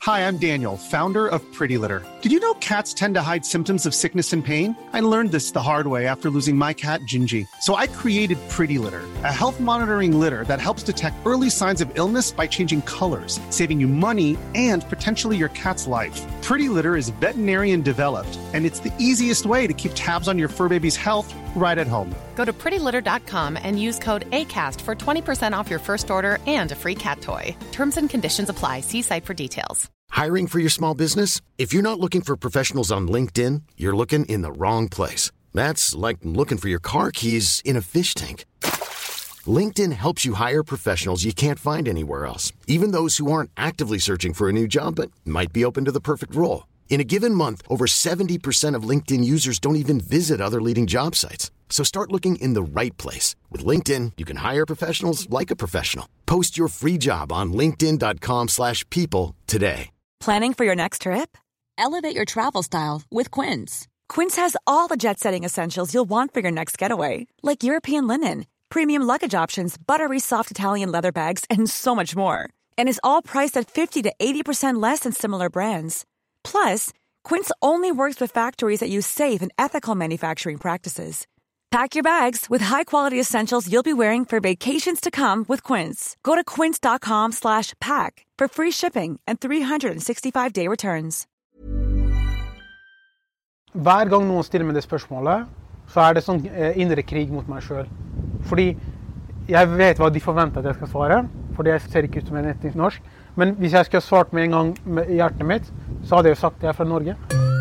Hi, I'm Daniel, founder of Pretty Litter. Did you know cats tend to hide symptoms of sickness and pain? I learned this the hard way after losing my cat, Gingy. So I created Pretty Litter, a health monitoring litter that helps detect early signs of illness by changing colors, saving you money and potentially your cat's life. Pretty Litter is veterinarian developed, and it's the easiest way to keep tabs on your fur baby's health right at home. Go to prettylitter.com and use code ACAST for 20% off your first order and a free cat toy. Terms and conditions apply. See site for details. Hiring for your small business? If you're not looking for professionals on LinkedIn, you're looking in the wrong place. That's like looking for your car keys in a fish tank. LinkedIn helps you hire professionals you can't find anywhere else, even those who aren't actively searching for a new job but might be open to the perfect role. In a given month, over 70% of LinkedIn users don't even visit other leading job sites. So start looking in the right place. With LinkedIn, you can hire professionals like a professional. Post your free job on linkedin.com/people today. Planning for your next trip? Elevate your travel style with Quince. Quince has all the jet-setting essentials you'll want for your next getaway, like European linen, premium luggage options, buttery soft Italian leather bags, and so much more. And is all priced at 50 to 80% less than similar brands. Plus, Quince only works with factories that use safe and ethical manufacturing practices. Pack your bags with high-quality essentials you'll be wearing for vacations to come with Quince. Go to quince.com/pack for free shipping and 365-day returns. Hver gang noen stiller meg det spørsmålet, så det sånn indre krig mot meg selv. Fordi jeg vet hva de forventer at jeg skal svare, fordi jeg ser ikke ut som en etnisk norsk. Men hvis jeg skulle ha svart med en gang med hjertet mitt, så hadde jeg jo sagt at jeg fra Norge.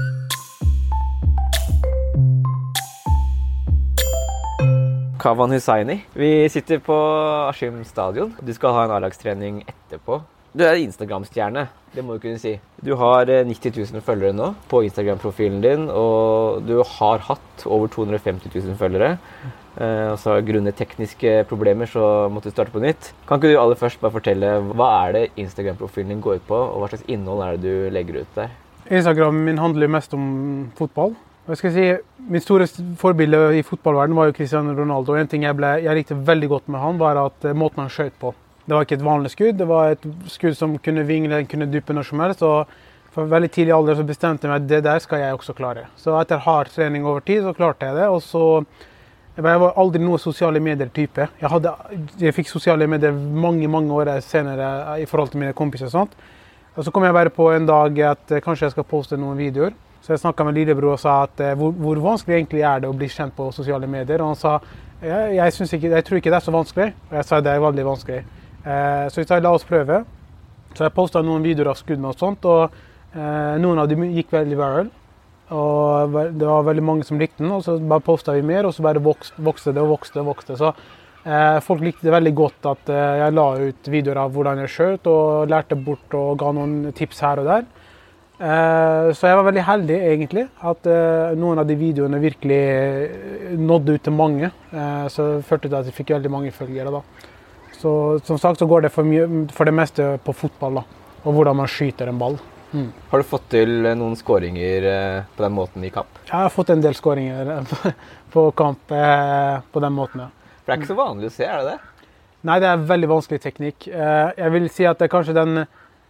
Kavan Hussaini. Vi sitter på Askim stadion. Du skal ha en A-lagstrening etterpå. Du Instagram-stjerne, det må du kunne si. Du har 90 000 følgere nå på Instagram-profilen din, og du har hatt over 250 000 følgere. Og så grunnet tekniske problemer så måtte du starte på nytt. Kan ikke du aller først bare fortelle, hva det Instagram-profilen din går ut på, og hva slags innhold det du legger ut der? Instagram min handler mest om fotball. Jeg skal si, min store forbilde i fotballverden var jo Cristiano Ronaldo. En ting jeg likte veldig godt med han var at måten han skjøt på. Det var ikke et vanlig skudd, det var et skudd som kunne vingle, kunne duppe når som helst. Og for veldig tidlig alder så bestemte jeg meg at det der skal jeg også klare. Så etter hard trening over tid så klarte jeg det. Og så jeg var aldri noe sosiale medier-type. Jeg fikk sosiale medier mange år senere i forhold til mine kompiser og sånt. Og så kom jeg bare på en dag at kanskje jeg skal poste noen videoer. Så jeg snakket med lillebror og sa at hvor vanskelig egentlig det å bli kjent på sosiale medier. Og han sa, jeg tror ikke det så vanskelig. Og jeg sa det veldig vanskelig. Så jeg sa, la oss prøve. Så jeg postet noen videoer av skuddene og sånt, og noen av dem gikk veldig viral. Og det var veldig mange som likte den, og så bare postet vi mer, og så bare vokste det. Så folk likte det veldig godt at jeg la ut videoer av hvordan jeg skjøt, og lærte bort og ga noen tips her og der. Så jeg var veldig heldig egentlig, at noen av de videoene virkelig nådde ut til mange. Så førte det at jeg fikk veldig mange følgere da. Så som sagt så går det for det meste på fotball da, og hvordan man skyter en ball. Har du fått til noen skåringer på den måten i kamp? Jeg har fått en del skåringer på kamp på den måten, ja. For det ikke så vanlig å se, det det? Nei, det veldig vanskelig teknikk. Jeg vil si at det kanskje den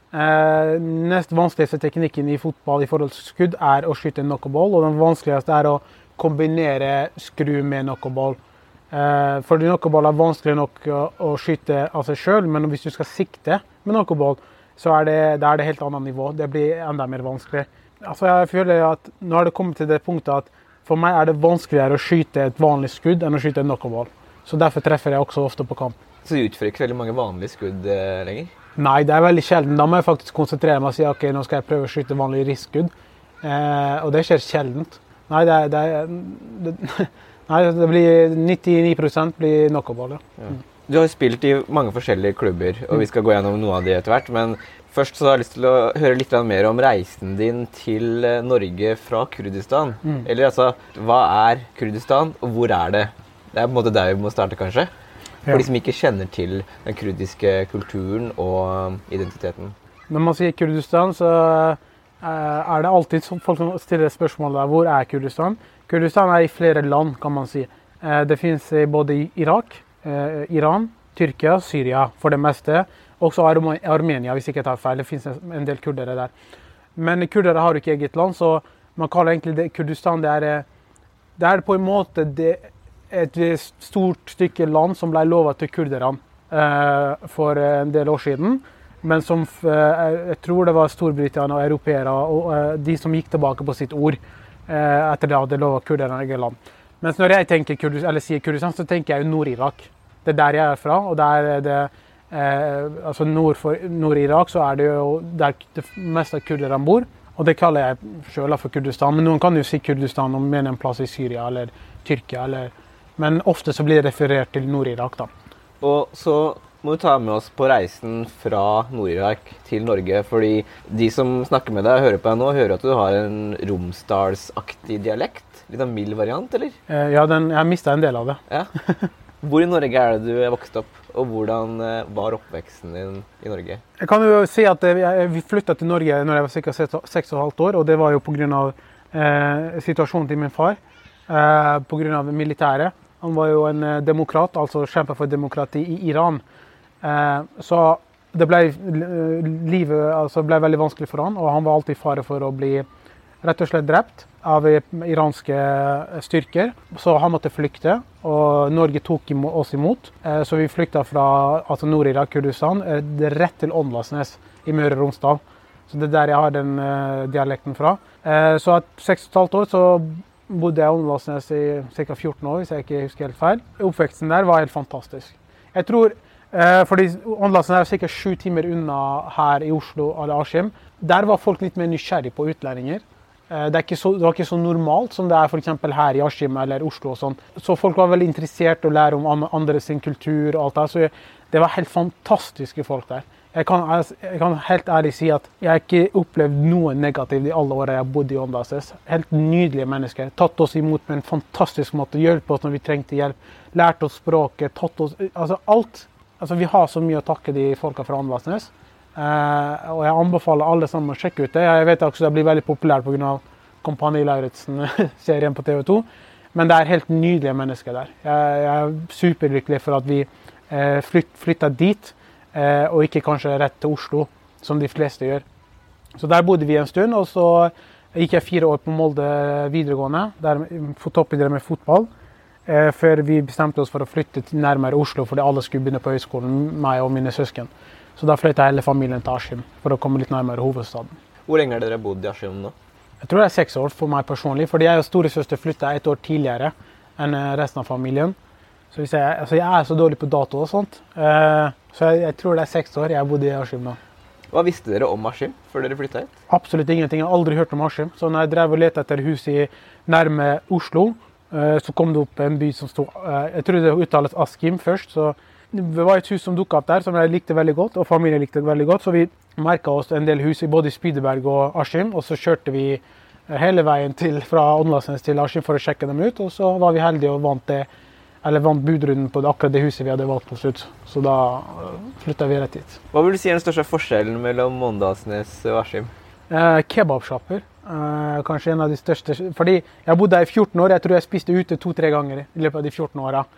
nest vanskeligste teknikken i fotball i forhold til skudd å skyte en knockball, og den vanskeligste å kombinere skru med knockball. For knockball vanskelig nok å skyte av seg selv, men hvis du skal sikte med knockball, så det helt annet nivå. Det blir enda mer vanskelig. Altså jeg føler at nå har det kommet til det punktet at for meg det vanskeligere å skyte et vanlig skudd enn å skyte en knockball. Så derfor treffer jeg også ofte på kamp. Så du utfører ikke veldig mange vanlige skudd lenger? Nei, det veldig sjelden. Da må jeg faktisk konsentrere meg og si, ok, nå skal jeg prøve å skyte vanlig riskskudd. Og det skjer sjeldent. Nei, det blir 99% blir knockball, ja. Du har spilt i mange forskjellige klubber, og vi skal gå gjennom noen av de etter hvert, men først så har jeg lyst til å høre litt mer om reisen din til Norge fra Kurdistan. Eller altså, hva Kurdistan, og hvor det? Det på en måte der vi må starte kanskje, for de som ikke kjenner til den kurdiske kulturen og identiteten. Når man sier Kurdistan, så det alltid folk som stiller spørsmål der, hvor Kurdistan? Kurdistan i flere land, kan man si. Det finnes både i Irak, Iran, Tyrkia, Syria for det meste, Også Armenia, hvis ikke jeg tar feil. Det finnes en del kurdere der. Men kurdere har jo ikke eget land, så man kaller egentlig det Kurdistan. Det er på en måte et stort stykke land som ble lovet til kurderne for en del år siden. Men som jeg tror det var Storbritannia og europeere og de som gikk tilbake på sitt ord etter det hadde lovet kurderne eget land. Mens når jeg tenker sier Kurdistan, så tenker jeg jo Nord-Irak. Det er der jeg er fra, og der er det altså Nord-Irak så er det jo der det meste av kurderne bor, og det kaller jeg selv for Kurdistan. Men noen kan jo si Kurdistan om mener en plass i Syria eller Tyrkia, men ofte så blir det referert til Nord-Irak da. Og så må du ta med oss på reisen fra Nord-Irak til Norge, fordi de som snakker med deg og hører på deg nå, hører at du har en romsdalsaktig dialekt. Litt av mild variant, eller? Ja, jeg mistet en del av det. Ja. Hvor i Norge er det du er vokst opp, og hvordan var oppveksten din i Norge? Jeg kan jo si at vi flyttet til Norge når jeg var ca. 6,5 år, og det var jo på grunn av situasjonen til min far, på grunn av militæret. Han var jo en demokrat, altså kjemper for demokrati i Iran. Så det livet ble veldig vanskelig for han, og han var alltid i fare for å bli rett og slett drept av iranske styrker. Så han måtte flykte, og Norge tok oss imot. Så vi flyktet fra Nord-Irak, Kurdistan, rett til Åndalsnes i Møre og Romsdal. Så det er der jeg har den dialekten fra. Så at 6,5 år så bodde jeg i Åndalsnes i ca. 14 år, hvis jeg ikke husker helt feil. Oppveksten der var helt fantastisk. Jeg tror, fordi Åndalsnes er ca. 7 timer unna her i Oslo eller Askim, der var folk litt mer nysgjerrig på utlendinger. Det var ikke så normalt som det er for eksempel her i Askim eller Oslo og sånn. Så folk var veldig interessert i å lære om andre sin kultur og alt det. Så det var helt fantastiske folk der. Jeg kan helt ærlig si at jeg ikke opplevd noe negativt i alle årene jeg bodde i Åndalsnes. Helt nydelige mennesker. Tatt oss imot på en fantastisk måte. Hjulpet oss når vi trengte hjelp. Lært oss språket. Alt. Vi har så mye å takke de folka fra Åndalsnes. Og jeg anbefaler alle sammen å sjekke ut det. Jeg vet også det blir veldig populært på grunn av Kompani Lauritzen-serien på TV2. Men det er helt nydelige mennesker der. Jeg er superlykkelig for at vi flyttet dit, og ikke kanskje rett til Oslo, som de fleste gjør. Så der bodde vi en stund, og så gikk jeg 4 år på Molde videregående, der toppidrett med fotball, før vi bestemte oss for å flytte nærmere Oslo, fordi alle skulle begynne på høyskolen, meg og mine søsken. Så da flyttet hele familien til Askim, for å komme litt nærmere hovedstaden. Hvor lenge har dere bodd i Askim nå? Jeg tror det er 6 år for meg personlig, fordi jeg og storesøster flyttet 1 år tidligere enn resten av familien. Så jeg er så dårlig på dato og sånt, så jeg tror det er 6 år jeg bodde i Askim nå. Hva visste dere om Askim før dere flyttet hit? Absolutt ingenting, jeg har aldri hørt om Askim. Så når jeg drev og lette etter hus i nærme Oslo, så kom det opp en by som stod, jeg tror det uttales Askim først, så det var et hus som dukket opp der, som jeg likte veldig godt, og familien likte veldig godt, så vi merket oss en del hus i både Spydeberg og Askim, og så kjørte vi hele veien fra Åndalsnes til Askim for å sjekke dem ut, og så var vi heldige og vant budrunden på akkurat det huset vi hadde valgt på slutt, så da flyttet vi rett hit. Hva vil du si er den største forskjellen mellom Åndalsnes og Askim? Kebabshopper, kanskje en av de største, fordi jeg bodde der i 14 år, jeg tror jeg spiste ute 2-3 ganger i løpet av de 14 årene.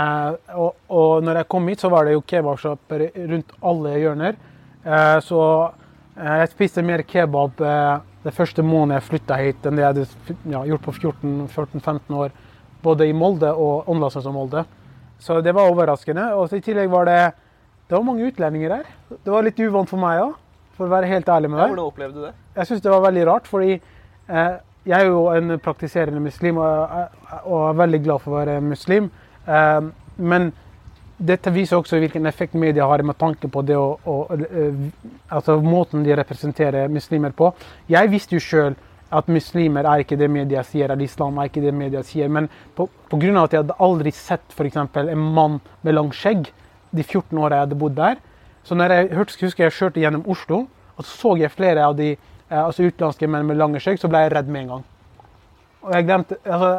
Og når jeg kom hit så var det jo kebabshopper rundt alle hjørner, så jeg spiste mer kebab det første måneden jeg flyttet hit enn det jeg hadde gjort på 14-15 år, både i Molde og Åndalsnes og Molde. Så det var overraskende, og i tillegg var det var mange utlendinger her. Det var litt uvant for meg også, for å være helt ærlig med deg. Hvordan opplevde du det? Jeg synes det var veldig rart, fordi jeg er jo en praktiserende muslim og er veldig glad for å være muslim. Men dette viser også hvilken effekt media har med tanke på det altså måten de representerer muslimer på. Jeg visste jo selv at muslimer er ikke det media sier, at islam er ikke det media sier, men på grunn av at jeg hadde aldri sett for eksempel en mann med lang skjegg de 14 årene jeg hadde bodd der. Så når jeg husker jeg kjørte gjennom Oslo, og så jeg flere av de utenlandske menn med lange skjegg, så ble jeg redd med en gang. Og jeg glemte,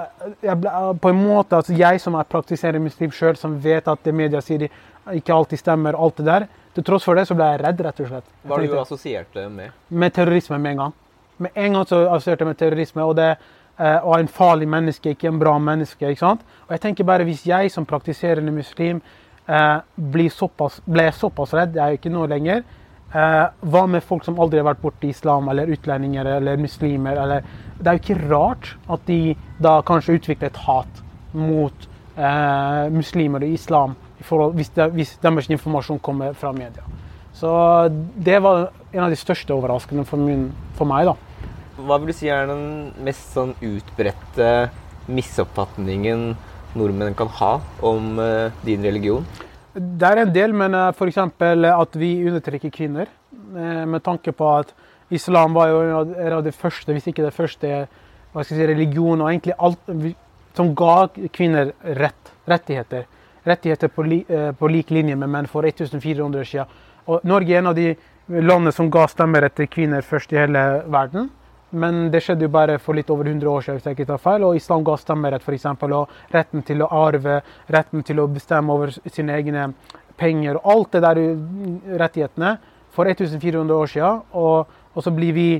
på en måte, jeg som er praktiserende muslim selv, som vet at det media sier ikke alltid stemmer, alt det der, til tross for det så ble jeg redd, rett og slett. Hva var det du assosierte med? Med terrorisme med en gang. Med en gang så assosierte jeg med terrorisme, og en farlig menneske, ikke en bra menneske, ikke sant? Og jeg tenker bare, hvis jeg som praktiserende muslim ble såpass redd, jeg er ikke nå lenger. Hva med folk som aldri har vært borte i islam, eller utlendinger, eller muslimer, eller... Det er jo ikke rart at de da kanskje utvikler et hat mot muslimer og islam, hvis deres informasjon kommer fra media. Så det var en av de største overraskelsene for meg da. Hva vil du si er den mest sånn utbredte misoppfatningen nordmenn kan ha om din religion? Det er en del, men for eksempel at vi undertrykker kvinner, med tanke på at islam var jo en av de første, hvis ikke det første, religion og egentlig alt som ga kvinner rettigheter. Rettigheter på lik linje med menn for 1400 år siden. Og Norge er en av de landene som ga stemmerett til kvinner først i hele verden. Men det skjedde jo bare for litt over 100 år siden, hvis jeg ikke tar feil. Og islam ga stemmerett for eksempel, og retten til å arve, retten til å bestemme over sine egne penger, og alt det der rettighetene for 1400 år siden. Og så blir vi,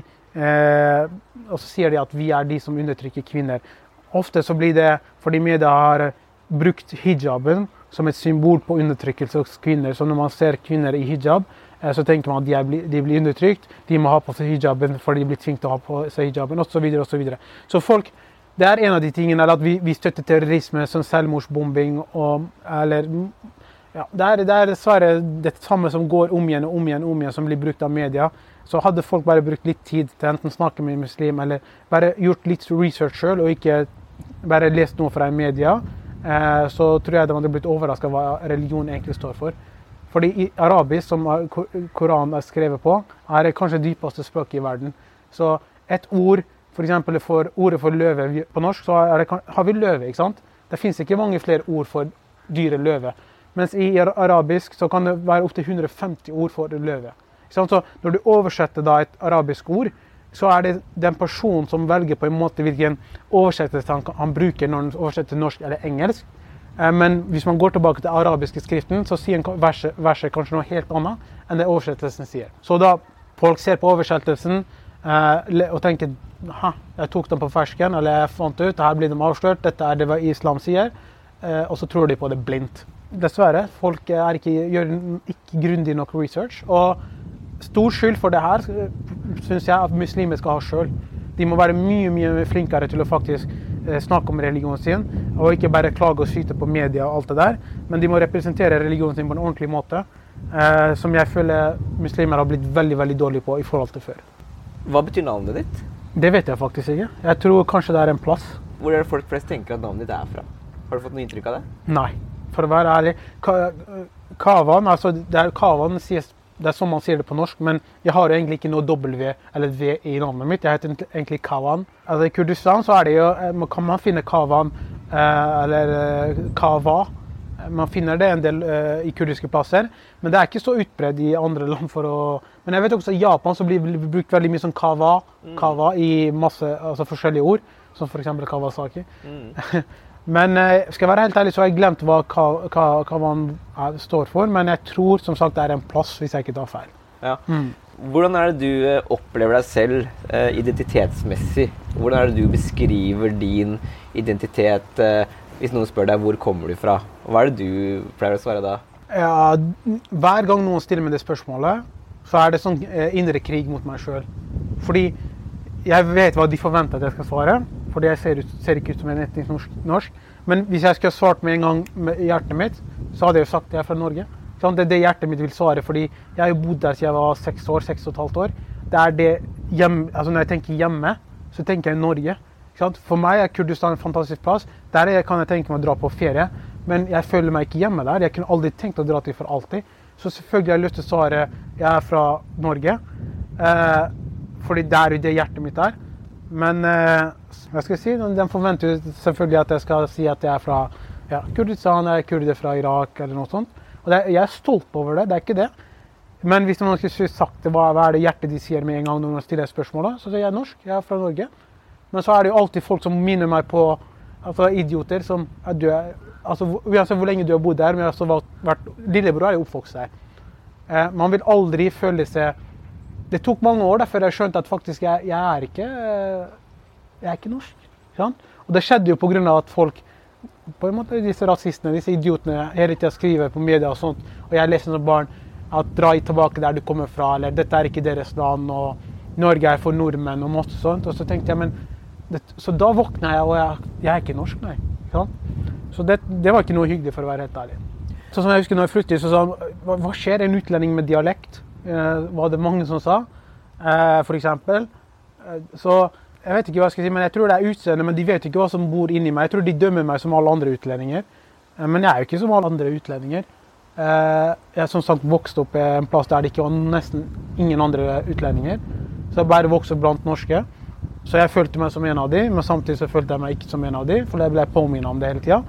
og så sier de at vi er de som undertrykker kvinner. Ofte så blir det, fordi media har brukt hijaben som et symbol på undertrykkelse hos kvinner. Så når man ser kvinner i hijab, så tenker man at de blir undertrykt, de må ha på seg hijaben fordi de blir tvingt til å ha på seg hijaben, og så videre, og så videre. Så folk, det er en av de tingene, eller at vi støtter terrorisme, som selvmordsbombing, eller, ja, det er dessverre det samme som går om igjen, som blir brukt av media. Så hadde folk bare brukt litt tid til enten snakke med en muslim, eller bare gjort litt research selv, og ikke bare lest noe fra media, så tror jeg de hadde blitt overrasket hva religion egentlig står for. Fordi i arabisk, som Koranen er skrevet på, er det kanskje dypeste språket i verden. Så et ord, for eksempel for ordet for løve på norsk, så har vi løve, ikke sant? Det finnes ikke mange flere ord for dyre løve. Mens i arabisk så kan det være opp til 150 ord for løve. Så når du oversetter da et arabisk ord, så er det den personen som velger på en måte hvilken oversettelse han bruker når han oversetter norsk eller engelsk. Men hvis man går tilbake til arabiske skriften, så sier verset kanskje noe helt annet enn det oversettelsen sier. Så da folk ser på oversettelsen og tenker, jeg tok den på fersken, eller jeg fant ut, her blir de avslørt, dette er det hva islam sier, og så tror de på det blindt. Dessverre, folk gjør ikke grundig nok research, og stor skyld for det her synes jeg at muslimer skal ha selv. De må være mye flinkere til å faktisk snakke om religionen sin, og ikke bare klage og syte på media og alt det der, men de må representere religionen sin på en ordentlig måte, som jeg føler muslimer har blitt veldig dårlige på i forhold til før. Hva betyr navnet ditt? Det vet jeg faktisk ikke. Jeg tror kanskje det er en plass. Hvor er det folk flest tenker at navnet ditt er fra? Har du fått noe inntrykk av det? Nei, for å være ærlig. Kavan, altså Kavan sies, det er som man sier det på norsk, men jeg har jo egentlig ikke noe W eller V i navnet mitt. Jeg heter egentlig Kavan. Altså i Kurdistan så er det jo, kan man finne Kavan eller Kava. Man finner det en del i kurdiske plasser, men det er ikke så utbredt i andre land for å... Men jeg vet også i Japan så blir det brukt veldig mye som kava i masse altså forskjellige ord, som for eksempel Kawasaki. Men skal jeg være helt ærlig så har jeg glemt hva kavan står for, men jeg tror som sagt det er en plass hvis jeg ikke tar feil. Ja. Hvordan er det du opplever deg selv identitetsmessig? Hvordan er det du beskriver din identitet hvis noen spør deg hvor kommer du fra? Hva er det du pleier å svare da? Ja, hver gang noen stiller meg det spørsmålet, så er det sånn indre krig mot meg selv. Fordi jeg vet hva de forventer at jeg skal svare, fordi jeg ser ikke ut som en etnisk norsk. Men hvis jeg skulle svart med en gang med hjertet mitt, så hadde jeg jo sagt at jeg er fra Norge. Det er det hjertet mitt vil svare, fordi jeg har jo bodd der siden jeg var 6,5 år. Det er det hjemme, altså når jeg tenker hjemme, så tenker jeg Norge. For meg er Kurdistan en fantastisk plass. Der kan jeg tenke meg å dra på ferie, men jeg føler meg ikke hjemme der. Jeg kunne aldri tenkt å dra til for alltid. Så selvfølgelig har jeg lyst til å svare jeg er fra Norge, fordi det er jo det hjertet mitt er. Men hva skal jeg si? De forventer selvfølgelig at jeg skal si at jeg er fra Kurdistan, jeg er kurder fra Irak eller noe sånt. Og jeg er stolt over det, det er ikke det. Men hvis man skulle sagt det, hva er det hjertet de sier med en gang når man stiller spørsmålet, så sier jeg norsk, jeg er fra Norge. Men så er det jo alltid folk som minner meg på altså idioter som er døde. Altså, uansett hvor lenge du har bodd der, men jeg har vært, lillebror er jo oppvokst der. Man vil aldri føle seg... Det tok mange år da, før jeg skjønte at faktisk jeg er ikke norsk. Sant? Og det skjedde jo på grunn av at folk på en måte disse rasistene, disse idiotene, hele tiden skriver på media og sånt, og jeg leser som barn at dra tilbake der du kommer fra, eller dette ikke deres land, og Norge for nordmenn og masse sånt, og så tenkte jeg, så da våknet jeg, og jeg ikke norsk, nei. Ja? Så det var ikke noe hyggelig for å være helt ærlig. Så som jeg husker når jeg flyttet, så sa han, hva skjer en utlending med dialekt? Var det mange som sa, for eksempel. Så jeg vet ikke hva jeg skal si, men jeg tror det utseende, men de vet ikke hva som bor inni meg. Jeg tror de dømmer meg som alle andre utlendinger. Men jeg jo ikke som alle andre utlendinger. Jeg som sagt vokste opp i en plass der det ikke var nesten ingen andre utlendinger. Så jeg bare vokste blant norske. Så jeg følte meg som en av de, men samtidig så følte jeg meg ikke som en av de, for jeg ble påminnet om det hele tiden.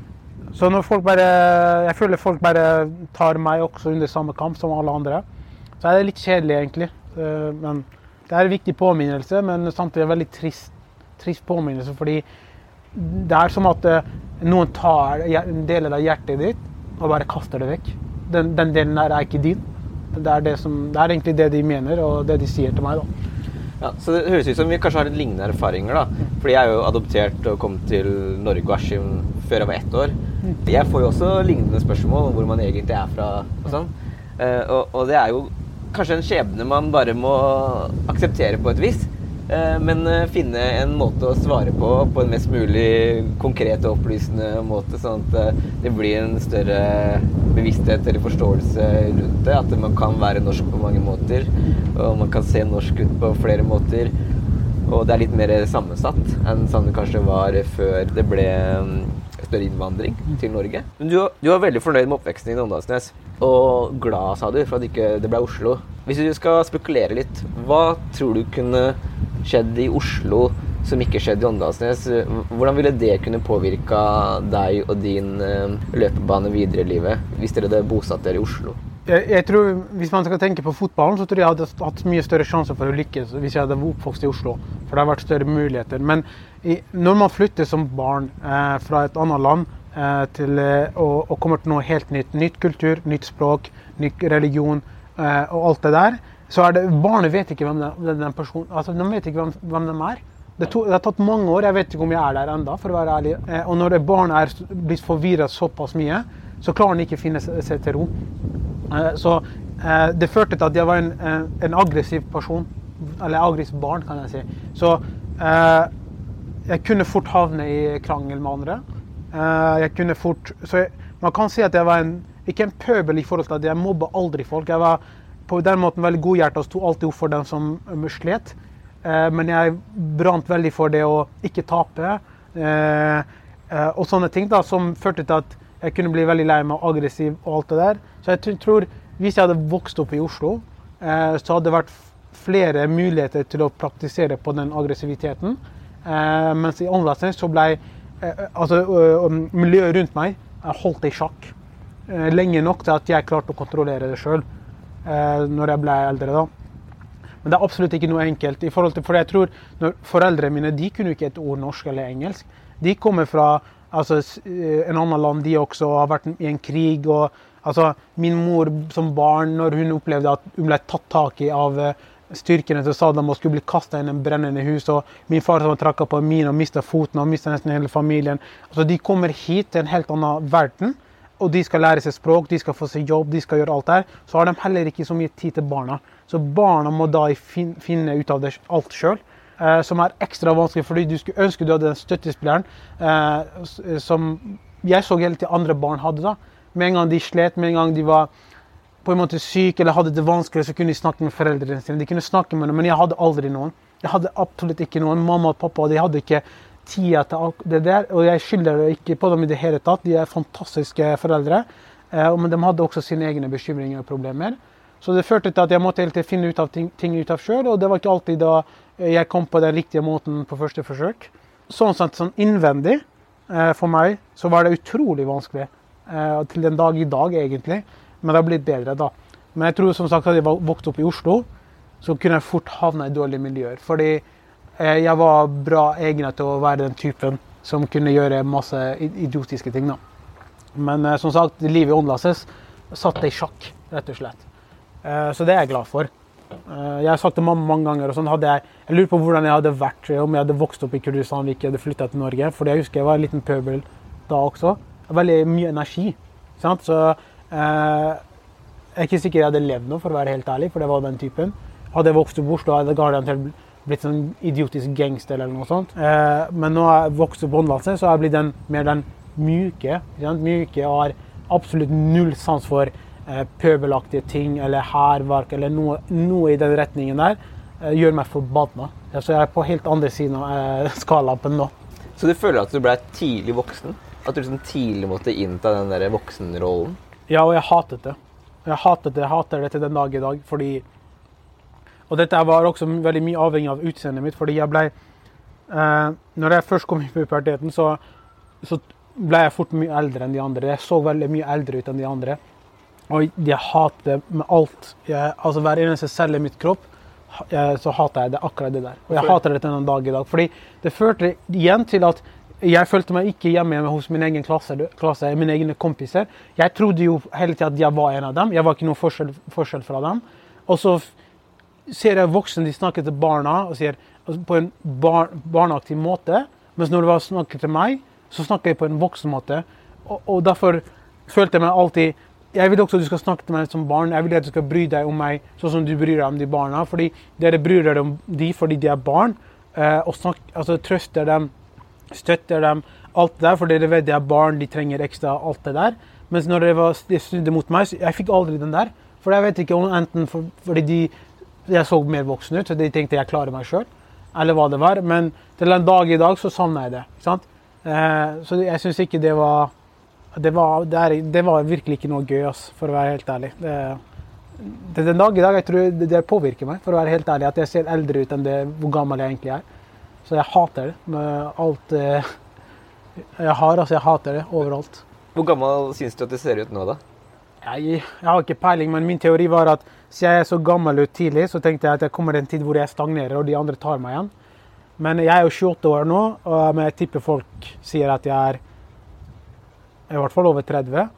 Så når jeg føler folk bare tar meg også under samme kamp som alle andre, så det litt kjedelig egentlig. Men det en viktig påminnelse, men samtidig en veldig trist påminnelse, fordi det som at noen tar en del av hjertet ditt og bare kaster det vekk. Den delen der ikke din. Det egentlig det de mener, og det de sier til meg da. Ja, så det høres ut som vi kanskje har litt lignende erfaringer da. Fordi jeg jo adoptert og kom til Norge og Askim før jeg var 1 år. Jeg får jo også lignende spørsmål om hvor man egentlig fra og sånn. Og det jo kanskje en skjebne man bare må akseptere på et vis. Men finne en måte å svare på en mest mulig konkret og opplysende måte, sånn at det blir en større bevissthet eller forståelse rundt det, at man kan være norsk på mange måter, og man kan se norsk ut på flere måter, og det litt mer sammensatt enn sånn det kanskje var før det ble større innvandring til Norge. Men du var veldig fornøyd med oppveksten din i Åndalsnes, og glad, sa du, for at ikke det ble Oslo. Hvis du skal spekulere litt, hva tror du kunne skjedd i Oslo som ikke skjedde i Åndalsnes? Hvordan ville det kunne påvirke deg og din løpebane videre i livet, hvis dere hadde bosatt dere i Oslo? Jeg tror, hvis man skal tenke på fotballen, så tror jeg hadde hatt mye større sjanse for å lykkes hvis jeg hadde oppvokst i Oslo, for det har vært større muligheter. Men når man flytter som barn fra et annet land til å kommer til noe helt nytt, nytt kultur, nytt språk, ny religion og alt det der, så barnet vet ikke hvem den personen, altså de vet ikke hvem de Det har tatt mange år, jeg vet ikke om jeg der enda, for å være ærlig. Og når et barn blitt forvirret såpass mye, så klarer han ikke finne seg til ro. Så det førte til at jeg var en aggressiv person, eller aggressiv barn kan jeg si. Så jeg kunne fort havne i krangel med andre. Man kan si at jeg var ikke en pøbel i forhold til at jeg mobbet aldri folk. Jeg var på den måten veldig godhjertet og sto alltid opp for den som slet. Men jeg brant veldig for det å ikke tape. Og sånne ting da, som førte til at jeg kunne bli veldig lei meg, aggressiv og alt det der. Så jeg tror, hvis jeg hadde vokst opp i Oslo, så hadde det vært flere muligheter til å praktisere på den aggressiviteten. Mens i Åndalsnes så ble miljøet rundt meg holdt i sjakk. Lenge nok til at jeg klarte å kontrollere det selv, når jeg ble eldre da. Men det absolutt ikke noe enkelt, for jeg tror når foreldrene mine, de kunne ikke et ord norsk eller engelsk. De kommer fra en annen land, de også har vært i en krig, og min mor som barn, når hun opplevde at hun ble tatt tak i av styrkene til Saddam og skulle bli kastet inn i en brennende hus, og min far som trakket på en min og mistet foten og mistet nesten hele familien. De kommer hit til en helt annen verden, og de skal lære seg språk, de skal få seg jobb, de skal gjøre alt der, så har de heller ikke så mye tid til barna. Så barna må da finne ut av det alt selv, som ekstra vanskelig, fordi du skulle ønske du hadde den støttespilleren som jeg så hele til andre barn hadde da. Med en gang de slet, med en gang de var på en måte syke eller hadde det vanskelig, så kunne de snakke med foreldrene sine. De kunne snakke med dem, men jeg hadde aldri noen. Jeg hadde absolutt ikke noen. Mamma og pappa, de hadde ikke tid til det der, og jeg skylder ikke på dem i det hele tatt. De fantastiske foreldre, men de hadde også sine egne bekymringer og problemer. Så det førte til at jeg måtte hele tiden finne ut av ting ut av selv, og det var ikke alltid da jeg kom på den riktige måten på første forsøk. Sånn innvendig for meg, så var det utrolig vanskelig, til den dag i dag egentlig, men det har blitt bedre da. Men jeg tror som sagt at jeg var vokst opp i Oslo, så kunne jeg fort havne i dårlige miljøer, fordi jeg var bra egnet til å være den typen som kunne gjøre masse idiotiske ting da. Men som sagt, livet i Åndalsnes satt det i sjakk, rett og slett. Så det jeg glad for. Jeg har sagt til mamma mange ganger, og sånn jeg lurer på hvordan jeg hadde vært om jeg hadde vokst opp i Kurdistan, ikke hadde flyttet til Norge, fordi jeg husker jeg var en liten pøbel da også. Veldig mye energi. Sant? Så jeg ikke sikker jeg hadde levd nå, for å være helt ærlig, for det var den typen. Hadde jeg vokst opp i Oslo, hadde jeg garantert blitt sånn idiotisk gangster eller noe sånt. Men nå har jeg vokst opp på Åndalsnes, så har jeg blitt mer den myke. Myke og har absolutt null sans for pøbelaktige ting, eller hærverk, eller noe i den retningen der, gjør meg forbanna. Så jeg er på helt andre siden av skalaen nå. Så du føler at du ble tidlig voksen? At du liksom tidlig måtte innta den der voksenrollen? Ja, og jeg hatet det. Jeg hater det til den dag i dag, fordi... Og dette var også veldig mye avhengig av utseendet mitt, fordi jeg ble... når jeg først kom i puberteten, så ble jeg fort mye eldre enn de andre. Jeg så veldig mye eldre ut enn de andre. Og jeg hater med alt. Altså hver eneste celle i mitt kropp, så hater jeg det akkurat det der. Og jeg hater det til den dag i dag, fordi det førte igjen til at jeg følte meg ikke hjemme hos min egen klasse, mine egne kompiser. Jeg trodde jo hele tiden at jeg var en av dem. Jeg var ikke noe forskjell fra dem. Og så ser jeg voksne, de snakker til barna og sier på en barneaktig måte, mens når det var snakket til meg, så snakker jeg på en voksen måte. Og derfor følte jeg meg alltid, jeg vil også at du skal snakke til meg som barn, jeg vil at du skal bry deg om meg sånn som du bryr deg om de barna, fordi dere bryr dere om de fordi de er barn, og trøster dem, støtter dem, alt det der, for dere vet de er barn, de trenger ekstra alt det der. Mens når de snudde mot meg, jeg fikk aldri den der, for jeg vet ikke om enten fordi jeg så mer voksen ut, så de tenkte jeg klarer meg selv, eller hva det var, men til en dag i dag så savner jeg det, ikke sant? Så jeg synes ikke det var virkelig ikke noe gøy, for å være helt ærlig. Den dag i dag, jeg tror det påvirker meg, for å være helt ærlig, at jeg ser eldre ut enn hvor gammel jeg egentlig er. Så jeg hater det med alt jeg hater det overalt. Hvor gammel synes du at det ser ut nå da? Jeg har ikke peiling, men min teori var at siden jeg er så gammel ut tidlig, så tenkte jeg at jeg kommer til en tid hvor jeg stagnerer, og de andre tar meg igjen. Men jeg er jo 28 år nå, og jeg tipper folk sier at jeg er i hvert fall over 30.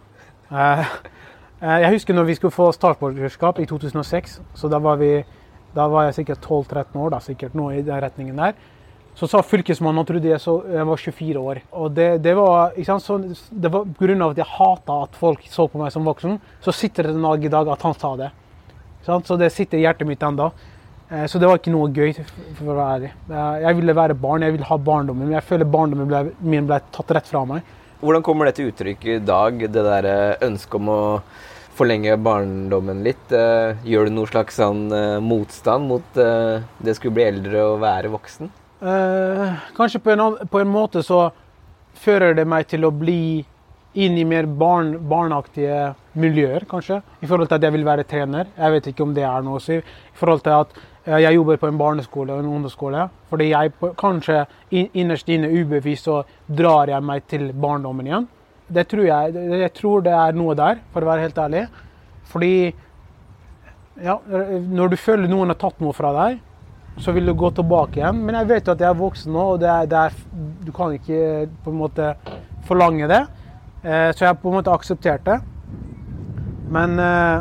Jeg husker når vi skulle få statsborgerskap i 2006, så da var jeg sikkert 12-13 år, sikkert noe i den retningen der. Så sa fylkesmannen, han trodde jeg var 24 år. Og det var, ikke sant, så det var på grunn av at jeg hatet at folk så på meg som voksen, så sitter det en dag i dag at han sa det. Så det sitter i hjertet mitt enda. Så det var ikke noe gøy, for å være ærlig. Jeg ville være barn, jeg ville ha barndommen, men jeg føler barndommen min ble tatt rett fra meg. Hvordan kommer det til uttrykk i dag, det der ønsket om å forlenge barndommen litt? Gjør du noe slags sånn motstand mot det skulle bli eldre og være voksen? Kanskje på en måte så fører det meg til å bli inn i mer barnaktige miljøer, kanskje. I forhold til at jeg vil være trener. Jeg vet ikke om det er noe å si. I forhold til at jeg jobber på en barneskole og en ungdomsskole. Fordi jeg kanskje innerst inne ubevisst så drar jeg meg til barndommen igjen. Det tror jeg tror det er noe der, for å være helt ærlig. Fordi ja, når du føler noen har tatt noe fra deg, så vil du gå tilbake igjen. Men jeg vet jo at jeg er voksen nå, og du kan ikke på en måte forlange det. Så jeg har på en måte akseptert det. Men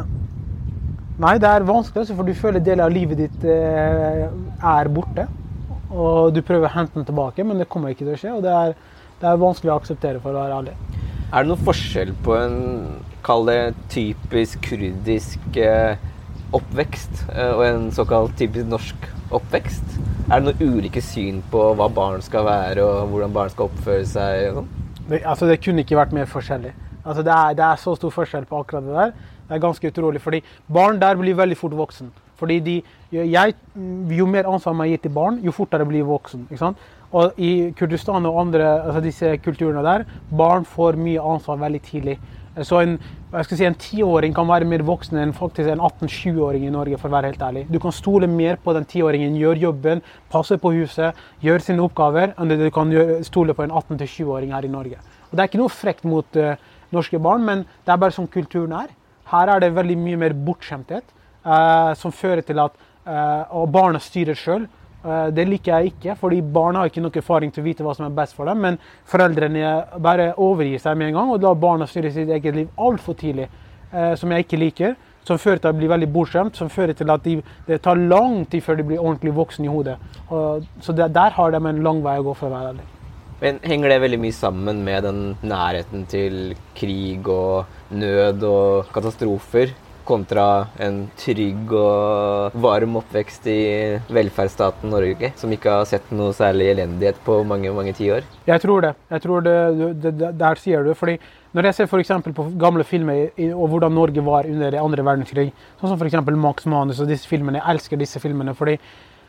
nei, det er vanskelig, for du føler deler av livet ditt er borte. Og du prøver å hente den tilbake, men det kommer ikke til å skje. Og det er vanskelig å akseptere, for å være ærlig. Er det noen forskjell på en, kall det typisk kurdisk oppvekst og en såkalt typisk norsk oppvekst? Er det noen ulike syn på hva barn skal være og hvordan barn skal oppføre seg? Og sånn? Det kunne ikke vært mer forskjellig. Det er så stor forskjell på akkurat det der. Det er ganske utrolig, fordi barn der blir veldig fort voksen. Fordi jo mer ansvar man gir til barn, jo fortere blir voksen. Ikke sant? Og i Kurdistan og andre, disse kulturene der, barn får mye ansvar veldig tidlig. Så en 10-åring kan være mer voksen enn faktisk en 18-20-åring i Norge, for å være helt ærlig. Du kan stole mer på den 10-åringen, gjør jobben, passe på huset, gjør sine oppgaver, enn det du kan stole på en 18-20-åring her i Norge. Og det er ikke noe frekt mot norske barn, men det er bare som kulturen er. Her er det veldig mye mer bortskjemthet, som fører til at barna styrer selv. Det liker jeg ikke, fordi barna har ikke noe erfaring til å vite hva som er best for dem, men foreldrene bare overgir seg med en gang, og lar barna styre sitt eget liv alt for tidlig, som jeg ikke liker, som fører til at de blir veldig bortskjemt, som fører til at det tar lang tid før de blir ordentlig voksen i hodet. Så der har de en lang vei å gå, for å være ærlig. Men henger det veldig mye sammen med den nærheten til krig og nød og katastrofer, kontra en trygg og varm oppvekst i velferdsstaten Norge, som ikke har sett noe særlig elendighet på mange, mange tiår? Jeg tror det. Der sier du, fordi når jeg ser for eksempel på gamle filmer og hvordan Norge var under andre verdenskrig, sånn som for eksempel Max Manus og disse filmene, jeg elsker disse filmene, fordi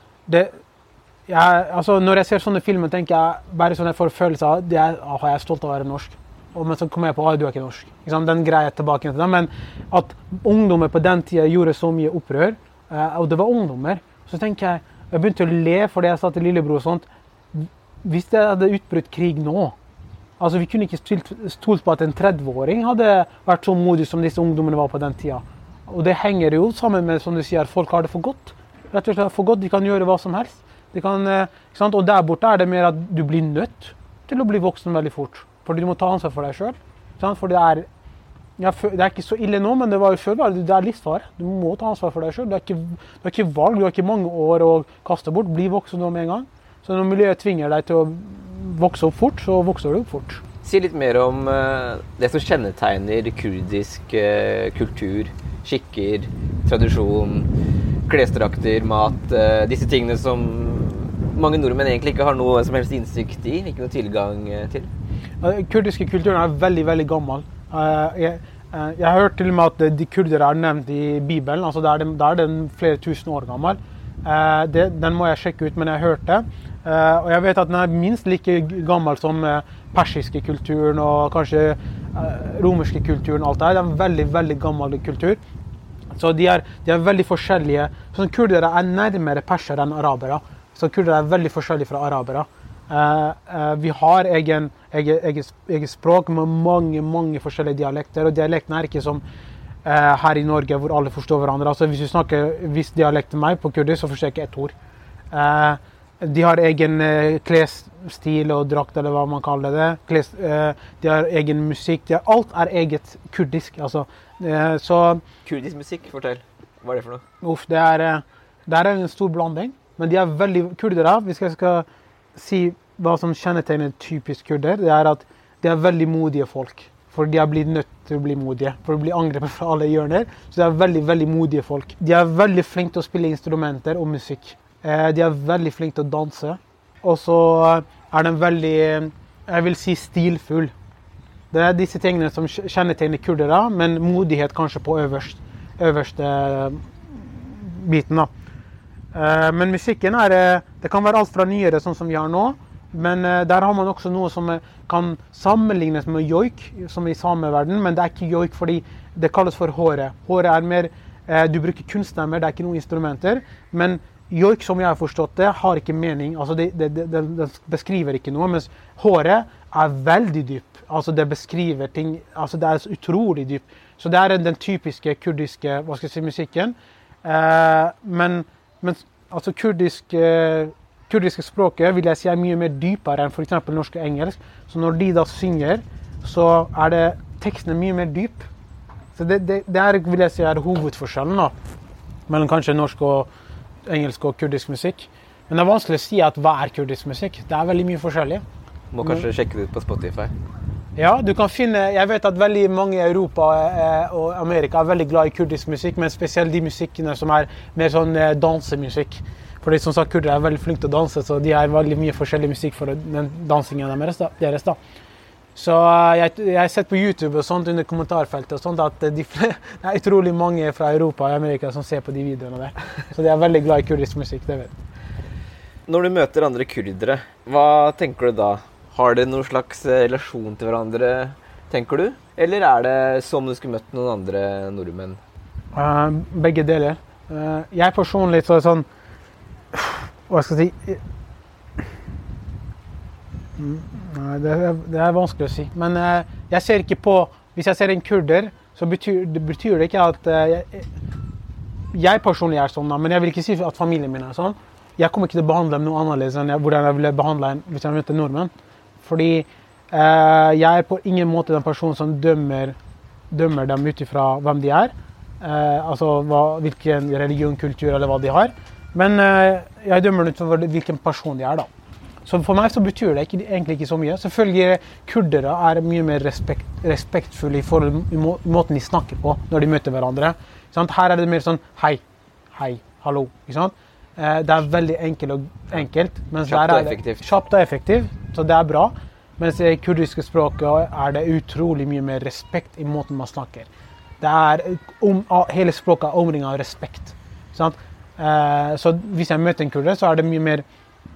når jeg ser sånne filmer, tenker jeg bare sånn jeg får følelse av, jeg er stolt av å være norsk. Men så kommer jeg på, du er ikke norsk. Den greier jeg tilbake til dem. Men at ungdommer på den tiden gjorde så mye opprør, og det var ungdommer, så tenker jeg begynte å le fordi jeg sa til lillebror og sånt, hvis det hadde utbrutt krig nå, altså vi kunne ikke stolt på at en 30-åring hadde vært så modig som disse ungdommene var på den tiden. Og det henger jo sammen med, som du sier, folk har det for godt. Rett og slett for godt, de kan gjøre hva som helst. De kan, ikke sant? Og der borte er det mer at du blir nødt til å bli voksen veldig fort. Fordi du må ta ansvar for deg selv. For det er ikke så ille nå, men det var jo før, det er livsfare. Du må ta ansvar for deg selv. Du har ikke valg, du har ikke mange år å kaste bort. Bli voksen nå med en gang. Så når miljøet tvinger deg til å vokse opp fort, så vokser du opp fort. Si litt mer om det som kjennetegner kurdisk kultur, skikker, tradisjon, klesdrakter, mat, disse tingene som mange nordmenn egentlig ikke har noe som helst innsikt i, ikke noe tilgang til. Kurdiske kulturen er veldig, veldig gammel. Jeg har hørt til og med at de kurdere er nevnt i Bibelen, altså da er den flere tusen år gammel. Den må jeg sjekke ut, men jeg har hørt det. Og jeg vet at den er minst like gammel som persiske kulturen og kanskje romerske kulturen. Alt det. Det er en veldig, veldig gammel kultur. Så de er veldig forskjellige. Sånn, kurdere er nærmere persere enn arabere. Så kurdere er veldig forskjellige fra arabere. Vi har eget språk med mange forskjellige dialekter, og dialekten er ikke som her i Norge hvor alle forstår hverandre. Altså hvis du snakker viss dialekt til meg på kurdisk, så forstår jeg ikke et ord. De har egen klesstil og drakt, eller hva man kaller det. De har egen musikk. Alt er eget kurdisk. Altså, så kurdisk musikk, fortell. Hva er det for noe? Det er en stor blanding. Men de er veldig kurdere. Hvis jeg skal si hva som kjennetegner typisk kurder, det er at de er veldig modige folk. For de har blitt nødt til å bli modige. For å bli angrepet fra alle hjørner. Så de er veldig, veldig modige folk. De er veldig flinke til å spille instrumenter og musikk. De er veldig flinke til å danse. Og så er de veldig, jeg vil si, stilfull. Det er disse tingene som kjennetegner kurdere, men modighet kanskje på øverste biten da. Men musikken det kan være alt fra nyere, sånn som vi har nå, men der har man også noe som kan sammenlignes med joik, som er i sameverden, men det er ikke joik fordi det kalles for håre. Håre er mer, du bruker kunststemmer, det er ikke noen instrumenter, men joik, som jeg har forstått det, har ikke mening, altså det beskriver ikke noe, mens håret er veldig dyp, altså det beskriver ting, altså det er utrolig dyp. Så det er den typiske kurdiske, hva skal jeg si, musikken, men altså kurdiske språket vil jeg si er mye mer dypere enn for eksempel norsk og engelsk. Så når de da synger, så er det tekstene mye mer dyp. Så det vil jeg si er hovedforskjellen da, mellom kanskje norsk og engelsk og kurdisk musikk. Men det er vanskelig å si at hva er kurdisk musikk. Det er veldig mye forskjellig. Må kanskje sjekke det ut på Spotify. Ja, du kan finne, jeg vet at veldig mange i Europa og Amerika er veldig glad i kurdisk musikk, men spesielt de musikkene som er mer sånn dansemusikk. Fordi som sagt, kurdere er veldig flinke til å danse, så de har veldig mye forskjellig musikk for den dansingen deres da. Så jeg har sett på YouTube og sånt under kommentarfeltet og sånt at det er utrolig mange fra Europa og Amerika som ser på de videoene der. Så de er veldig glad i kurdisk musikk, det vet jeg. Når du møter andre kurdere, hva tenker du da? Har det noen slags relasjon til hverandre, tenker du? Eller er det som du skulle møtt noen andre nordmenn? Begge deler. Jeg personlig så sånn, hva skal jeg si? Det er vanskelig å si. Men jeg ser ikke på, hvis jeg ser en kurder, så betyr det ikke at jeg personlig er sånn, men jeg vil ikke si at familien min er sånn. Jeg kommer ikke til å behandle dem noe annerledes enn hvordan jeg ville behandle en hvis jeg møter nordmenn. Fordi jeg er på ingen måte den personen som dømmer dem utifra hvem de er. Altså hvilken religion, kultur eller hva de har. Men jeg dømmer utifra hvilken person de er da. Så for meg så betyr det egentlig ikke så mye. Selvfølgelig kurdere mye mer respektfulle i måten de snakker på når de møter hverandre. Sant? Her det mer sånn hei, hallo. Ikke sant? Det veldig enkelt. Mens kjapt og effektivt. Kjapt og effektivt, så det bra. Mens i kurdiske språket det utrolig mye mer respekt i måten man snakker. Hele språket omringet av respekt. Sant? Så hvis jeg møter en kurder, så det mye mer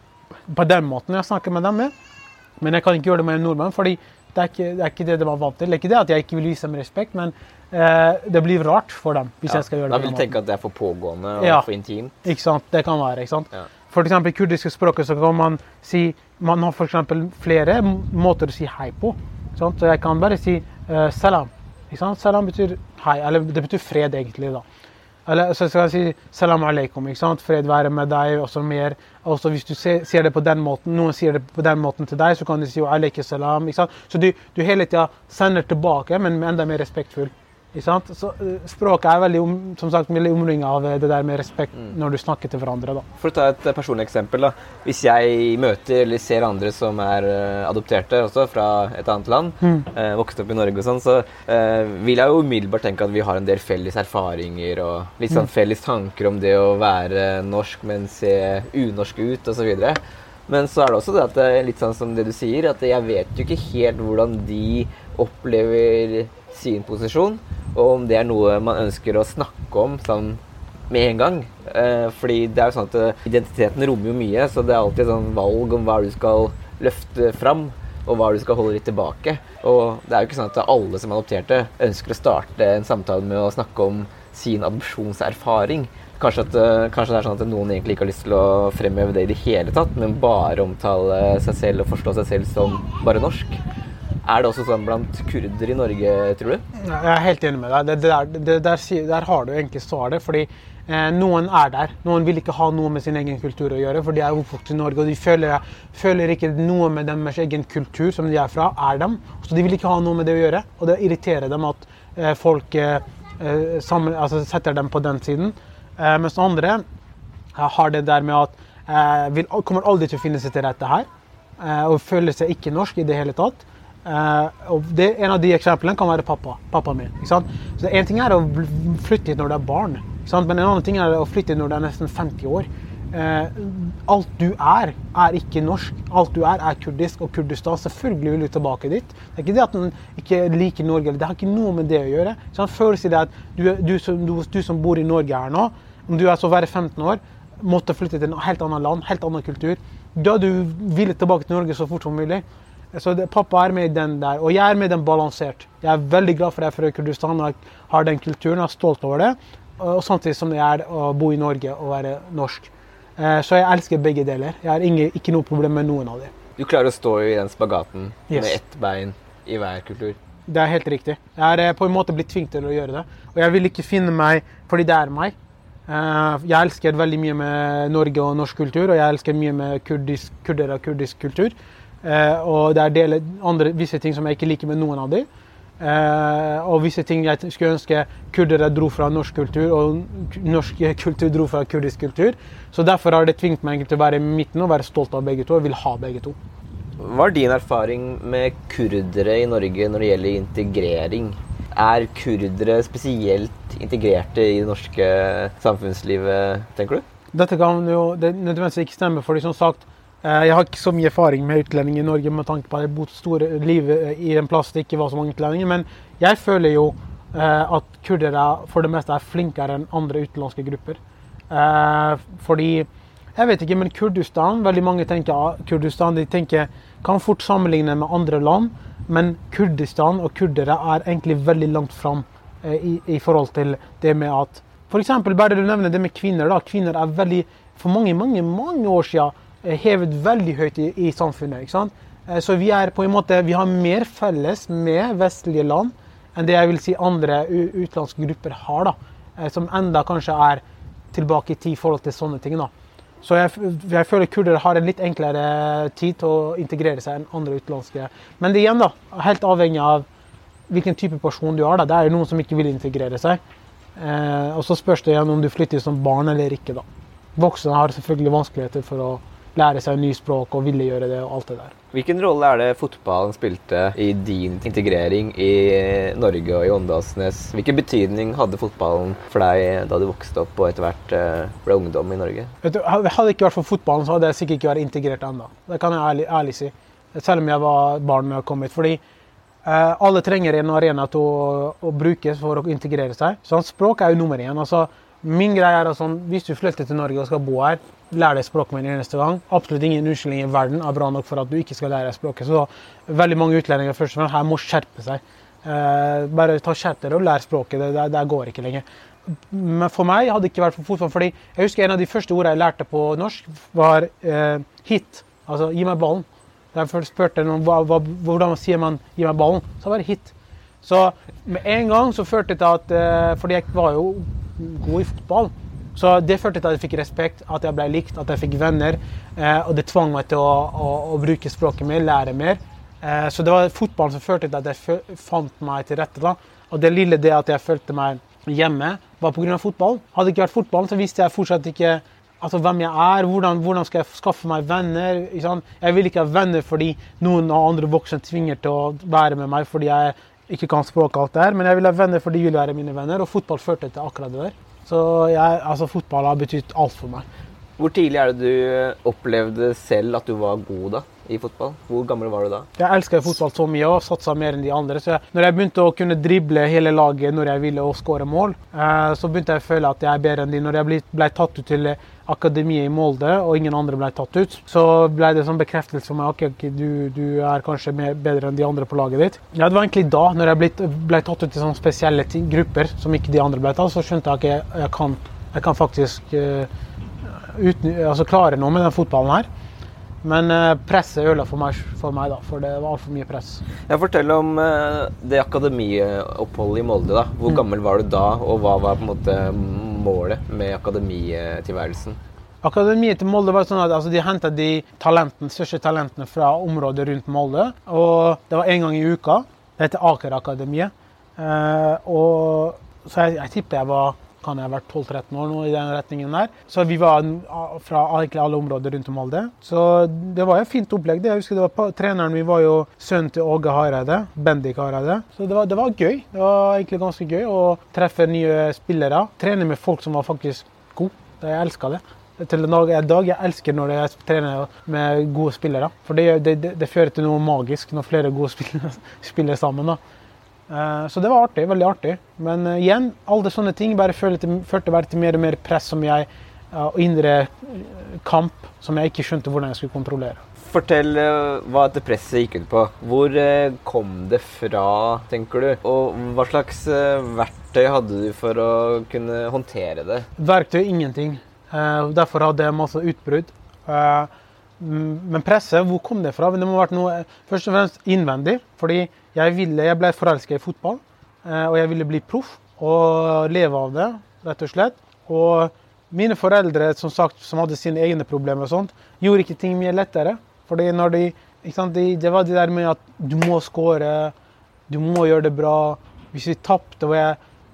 på den måten jeg snakker med dem med. Men jeg kan ikke gjøre det med en nordmann, fordi det ikke det de var vant til. Det ikke det at jeg ikke vil vise dem respekt, men det blir rart for dem hvis jeg skal gjøre det. Da vil du tenke at det for pågående og for intimt. Ikke sant? Det kan være, ikke sant? Ja. For eksempel i kurdiske språket så kan man si, man har for eksempel flere måter å si hei på. Sant? Så jeg kan bare si salam. Ikke sant? Salam betyr hei, eller det betyr fred egentlig da. Eller så skal jeg si salam alaikum, ikke sant? Fred være med deg, og så mer. Og så hvis du ser det på den måten, noen sier det på den måten til deg, så kan du si alaikum salam, ikke sant? Så du hele tiden sender tilbake, men enda mer respektfull. Ikke sant? Så språket veldig, som sagt, veldig omringet av det der med respekt når du snakker til hverandre da. For å ta et personlig eksempel da. Hvis jeg møter eller ser andre som adopterte også fra et annet land, vokst opp i Norge og sånn, så vil jeg jo umiddelbart tenke at vi har en del felles erfaringer og litt sånn felles tanker om det å være norsk, men se unorsk ut og så videre. Men så det også det at litt sånn som det du sier, at jeg vet jo ikke helt hvordan de opplever sin posisjon, og om det noe man ønsker å snakke om sånn med en gang. Fordi det jo sånn at identiteten rommer jo mye, så det alltid sånn valg om hva du skal løfte fram, og hva du skal holde litt tilbake. Og det jo ikke sånn at alle som adopterte ønsker å starte en samtale med å snakke om sin adopsjonserfaring. Kanskje det sånn at noen egentlig ikke har lyst til å fremheve det i det hele tatt, men bare omtale seg selv og forstå seg selv som bare norsk. Det også sånn blant kurder i Norge, tror du? Jeg helt enig med deg. Der har du egentlig svaret, fordi noen der. Noen vil ikke ha noe med sin egen kultur å gjøre, for de oppvokst i Norge, og de føler ikke noe med deres egen kultur som de fra, dem. Så de vil ikke ha noe med det å gjøre, og det irriterer dem at folk setter dem på den siden. Mens andre har det der med at kommer aldri til å finne seg til rette her, og føler seg ikke norsk i det hele tatt. Og en av de eksemplene kan være pappa min, ikke sant? Så en ting å flytte hit når du barn, ikke sant? Men en annen ting å flytte hit når du nesten 50 år. Alt du ikke norsk, alt du kurdisk og Kurdistan, selvfølgelig vil du tilbake dit. Det ikke det at den ikke liker Norge, det har ikke noe med det å gjøre. Så han føler seg at du som bor i Norge her nå, om du så være 15 år, måtte flytte til et helt annet land, helt annen kultur, da du ville tilbake til Norge så fort som mulig. Så pappa med i den der, og jeg med den balansert. Jeg veldig glad for det fra Kurdistan, og jeg har den kulturen, jeg stolt over det, og samtidig som det å bo i Norge og være norsk. Så jeg elsker begge deler. Jeg har ikke noe problem med noen av det. Du klarer å stå i den spagaten med ett bein i hver kultur? Det helt riktig. Jeg på en måte blitt tvunget til å gjøre det, og jeg vil ikke finne meg, fordi det meg. Jeg elsker veldig mye med Norge og norsk kultur, og jeg elsker mye med kurder og kurdisk kultur. Og det visse ting som jeg ikke liker med noen av dem. Og visse ting jeg skulle ønske kurdere dro fra norsk kultur, og norsk kultur dro fra kurdisk kultur. Så derfor har det tvingt meg til å være i midten og være stolt av begge to, og vil ha begge to. Hva din erfaring med kurdere i Norge når det gjelder integrering? Kurdere spesielt integrerte i det norske samfunnslivet, tenker du? Dette kan jo nødvendigvis ikke stemme, fordi som sagt, jeg har ikke så mye erfaring med utlending i Norge med tanke på at jeg har bodd store liv i en plass det ikke var så mange utlendinger, men jeg føler jo at kurdere for det meste flinkere enn andre utenlandske grupper. Fordi, jeg vet ikke, men Kurdistan, veldig mange tenker Kurdistan, de tenker kan fort sammenligne med andre land, men Kurdistan og kurdere egentlig veldig langt fram i forhold til det med at, for eksempel, bare du nevner det med kvinner da, kvinner veldig, for mange år siden, hevet veldig høyt i samfunnet, ikke sant? Så vi på en måte, vi har mer felles med vestlige land enn det jeg vil si andre utenlandske grupper har da, som enda kanskje tilbake i tid i forhold til sånne ting da. Så jeg føler kurdere har en litt enklere tid til å integrere seg enn andre utenlandske. Men det igjen da, helt avhengig av hvilken type person du har da. Det noen som ikke vil integrere seg. Og så spørs det igjen om du flytter som barn eller ikke da. Voksne har selvfølgelig vanskeligheter for å lære seg nye språk og ville gjøre det og alt det der. Hvilken rolle det fotballen spilte i din integrering i Norge og i Åndalsnes? Hvilken betydning hadde fotballen for deg da du vokste opp og etter hvert ble ungdom i Norge? Vet du, hadde det ikke vært for fotballen, så hadde jeg sikkert ikke vært integrert enda. Det kan jeg ærlig si. Selv om jeg var barn når jeg kom hit. Fordi alle trenger en arena til å brukes for å integrere seg. Så språk jo nummer 1. Altså, min greie sånn, hvis du flytter til Norge og skal bo her, lær deg språket med en eneste gang. Absolutt ingen unnskyldning i verden bra nok for at du ikke skal lære deg språket. Så veldig mange utlendinger først og fremst her må skjerpe seg. Bare ta skjerp dere og lær språket, det går ikke lenger. Men for meg hadde det ikke vært for fotball, fordi jeg husker en av de første ordene jeg lærte på norsk var hit, altså gi meg ballen. Da jeg spurte noen hvordan sier man gi meg ballen, så var det hit. Så med en gang så førte det til at, fordi jeg var jo god i fotball, så det førte til at jeg fikk respekt, at jeg ble likt, at jeg fikk venner, og det tvang meg til å bruke språket mer, lære mer. Så det var fotballen som førte til at jeg fant meg til rette da. Og det lille det at jeg følte meg hjemme var på grunn av fotball. Hadde det ikke vært fotballen, så visste jeg fortsatt ikke altså, hvem jeg hvordan skal jeg skaffe meg venner. Ikke sant? Jeg vil ikke ha venner fordi noen av andre voksne tvinger til å være med meg fordi jeg ikke kan språke alt det her, men jeg vil ha venner fordi de vil være mine venner, og fotball førte til akkurat det der. Så fotball har betydd alt for meg. Hvor tidlig det du opplevde selv at du var god da, i fotball? Hvor gammel var du da? Jeg elsket fotball så mye og satset mer enn de andre. Så når jeg begynte å kunne drible hele laget når jeg ville skåre mål, så begynte jeg å føle at jeg bedre enn de. Når jeg ble tatt ut til akademiet i Molde, og ingen andre ble tatt ut, så ble det sånn bekreftelse for meg, ok, du kanskje bedre enn de andre på laget ditt. Ja, det var egentlig da, når jeg ble tatt ut til sånne spesielle grupper, som ikke de andre ble tatt, så skjønte jeg at jeg kan faktisk klare noe med den fotballen her. Men presset ødela for meg da, for det var alt for mye press. Jeg forteller om det akademioppholdet i Molde da. Hvor gammel var du da, og hva var på en måte målet med akademitilværelsen? Akademiet til Molde var sånn at de hentet de største talentene fra området rundt Molde, og det var en gang i uka. Det heter Aker Akademiet. Så jeg tipper jeg var kan jeg ha vært 12-13 år nå i den retningen der. Så vi var fra egentlig alle områder rundt om Molde. Så det var et fint opplegg. Jeg husker treneren min var jo sønnen til Åge Hareide, Bendik Hareide. Så det var gøy. Det var egentlig ganske gøy å treffe nye spillere. Trene med folk som var faktisk gode. Jeg elsket det. Til i dag jeg elsker når jeg trener med gode spillere. For det fører til noe magisk når flere gode spiller sammen da. Så det var artig, veldig artig. Men igjen, alle sånne ting bare førte til mer og mer press og indre kamp som jeg ikke skjønte hvordan jeg skulle kontrollere. Fortell hva dette presset gikk ut på. Hvor kom det fra, tenker du? Og hva slags verktøy hadde du for å kunne håndtere det? Verktøy, ingenting. Derfor hadde jeg masse utbrudd. Men presset, hvor kom det fra? Det må ha vært noe først og fremst innvendig, fordi jeg ble forelsket i fotball, og jeg ville bli proff og leve av det, rett og slett. Og mine foreldre, som sagt, som hadde sine egne problemer og sånt, gjorde ikke ting mye lettere. Fordi det var det der med at du må skåre, du må gjøre det bra. Hvis vi tappte,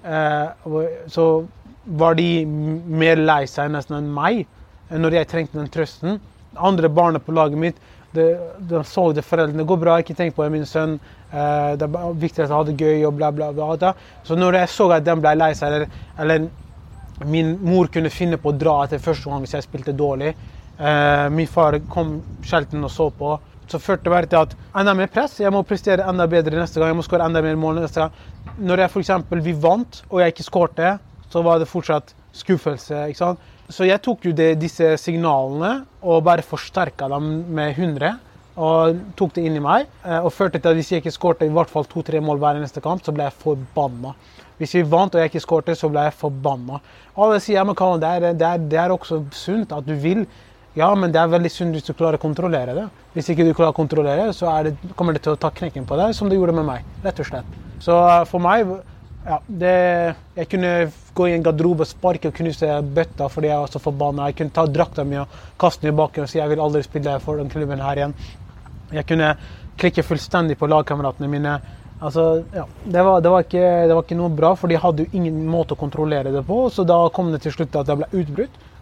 så var de mer lei seg nesten enn meg, når jeg trengte den trøsten. Andre barna på laget mitt, de så det foreldrene, det går bra, ikke tenk på min sønn, det er viktig at jeg hadde det gøy og bla bla bla. Så når jeg så at de ble lei seg, eller min mor kunne finne på å dra etter første gang hvis jeg spilte dårlig, min far kom sjelden og så på, så førte det bare til at enda mer press, jeg må prestere enda bedre neste gang, jeg må skåre enda mer mål neste gang. Når jeg for eksempel, vi vant, og jeg ikke skårte, så var det fortsatt skuffelse, ikke sant? Så jeg tok jo disse signalene og bare forsterket dem med 100 og tok det inn i meg og førte til at hvis jeg ikke skårte i hvert fall 2-3 mål hver neste kamp, så ble jeg forbannet. Hvis vi vant og jeg ikke skårte, så ble jeg forbannet. Alle sier, men Kavan, det er også sunt at du vil. Ja, men det er veldig sunt hvis du klarer å kontrollere det. Hvis ikke du klarer å kontrollere det, så kommer det til å ta knekken på deg, som det gjorde med meg, rett og slett. Så for meg, ja, jeg kunne gå i en garderobe og sparke og knuse bøtta fordi jeg var så forbannet. Jeg kunne ta drakta mi og kaste den i bakken og si jeg vil aldri spille for den klubben her igjen. Jeg kunne klikke fullstendig på lagkameratene mine. Altså, ja, det var ikke noe bra, for de hadde jo ingen måte å kontrollere det på, så da kom det til slutt at jeg ble utbrutt.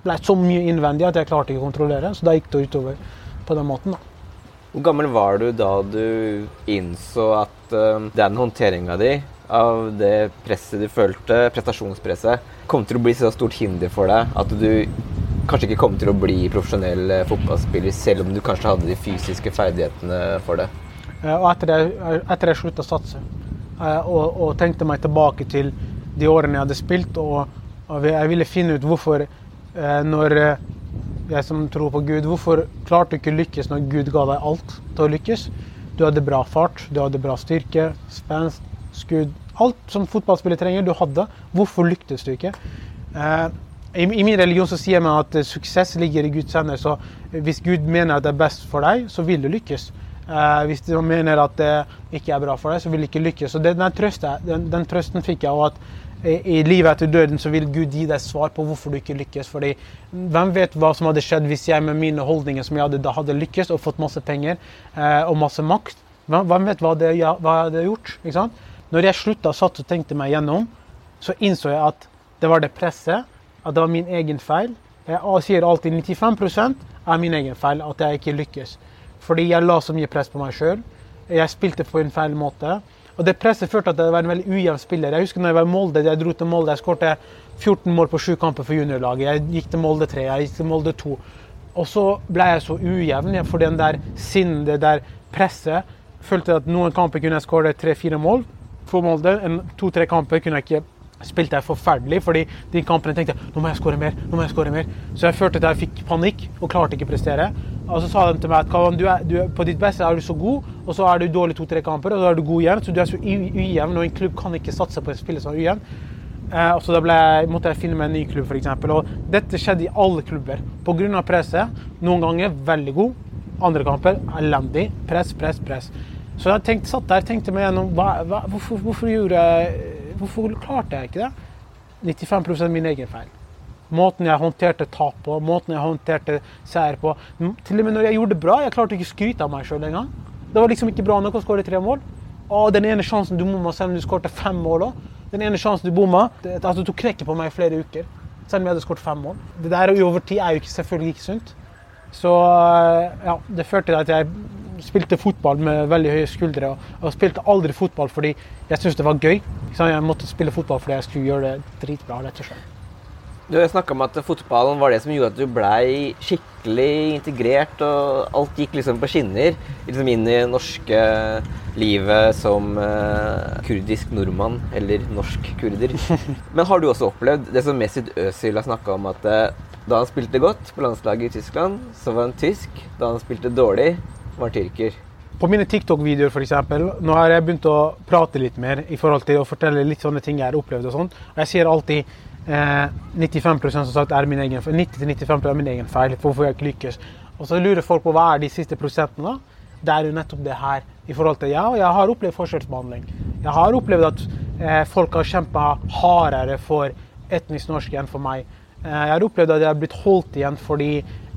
ble så mye innvendig at jeg klarte ikke å kontrollere, så da gikk det utover på den måten da. Hvor gammel var du da du innså at den håndteringen din av det presset du følte, prestasjonspresset, kom til å bli så stort hinder for deg at du kanskje ikke kom til å bli profesjonell fotballspiller, selv om du kanskje hadde de fysiske ferdighetene for det? Og etter jeg sluttet å satse, og tenkte meg tilbake til de årene jeg hadde spilt, og jeg ville finne ut hvorfor, når jeg som tror på Gud, hvorfor klarte du ikke lykkes når Gud ga deg alt til å lykkes? Du hadde bra fart, du hadde bra styrke, spenst, skudd, alt som fotballspiller trenger, du hadde. Hvorfor lyktes du ikke? I min religion så sier man at suksess ligger i Guds hender, så hvis Gud mener at det er best for deg, så vil du lykkes. Hvis du mener at det ikke er bra for deg, så vil du ikke lykkes. Så den trøsten fikk jeg, og at i livet etter døden så vil Gud gi deg svar på hvorfor du ikke lykkes. Fordi hvem vet hva som hadde skjedd hvis jeg med mine holdninger som jeg hadde lykkes og fått masse penger og masse makt? Hvem vet hva jeg hadde gjort? Ikke sant? Når jeg sluttet å satse og tenkte meg gjennom, så innså jeg at det var det presset, at det var min egen feil. Jeg sier alltid 95% er min egen feil, at jeg ikke lykkes. Fordi jeg la så mye press på meg selv. Jeg spilte på en feil måte. Og det presset førte at jeg var en veldig ujevn spiller. Jeg husker når jeg var i Molde, jeg dro til Molde, jeg skårte 14 mål på 7 kamper for juniorlaget. Jeg gikk til Molde 3, jeg gikk til Molde 2. Og så ble jeg så ujevn, for den der sinnen, det der presset. Jeg følte at noen kamper kunne jeg skåre 3-4 mål for Molde. 2-3 kamper kunne jeg ikke spilte jeg forferdelig, fordi de kampene tenkte jeg, nå må jeg skåre mer. Så jeg følte at jeg fikk panikk og klarte ikke prestere. Og så sa de til meg at Kavan, på ditt beste er du så god, og så er du dårlig 2-3 kamper, og så er du god igjen, så du er så ujevn, og en klubb kan ikke satse på en spiller som er ujevn. Og så da måtte jeg finne meg en ny klubb for eksempel, og dette skjedde i alle klubber. På grunn av presset, noen ganger veldig god, andre kamper elendig, press. Så jeg satt der og tenkte meg gjennom, hvorfor klarte jeg ikke det? 95% min egen feil. Måten jeg håndterte tap på, måten jeg håndterte seier på. Til og med når jeg gjorde det bra, jeg klarte ikke å skryte av meg selv en gang. Det var liksom ikke bra nok å skåre 3 mål. Og den ene sjansen du bomma, selv om du skårte 5 mål også. Den ene sjansen du bomma, altså du knekker på meg i flere uker, selv om jeg hadde skåret 5 mål. Det der over tid er jo selvfølgelig ikke sunt. Så ja, det førte til at jeg spilte fotball med veldig høye skuldre, og spilte aldri fotball fordi jeg syntes det var gøy. Så jeg måtte spille fotball fordi jeg skulle gjøre det dritbra, rett og slett. Du har snakket om at fotballen var det som gjorde at du ble skikkelig integrert, og alt gikk liksom på skinner, liksom inn i det norske livet som kurdisk nordmann, eller norsk kurder. Men har du også opplevd det som Mesut Özil har snakket om, at da han spilte godt på landslaget i Tyskland, så var han tysk. Da han spilte dårlig, var han tyrker. På mine TikTok-videoer for eksempel, nå har jeg begynt å prate litt mer i forhold til å fortelle litt sånne ting jeg har opplevd og sånt. Og jeg sier alltid 95% som sagt er min egen feil, 90-95% er min egen feil, hvorfor jeg ikke lykkes. Og så lurer folk på hva er de siste prosentene da? Det er jo nettopp det her i forhold til jeg har opplevd forskjellsbehandling. Jeg har opplevd at folk har kjempet hardere for etnisk norsk enn for meg. Jeg har opplevd at jeg har blitt holdt igjen fordi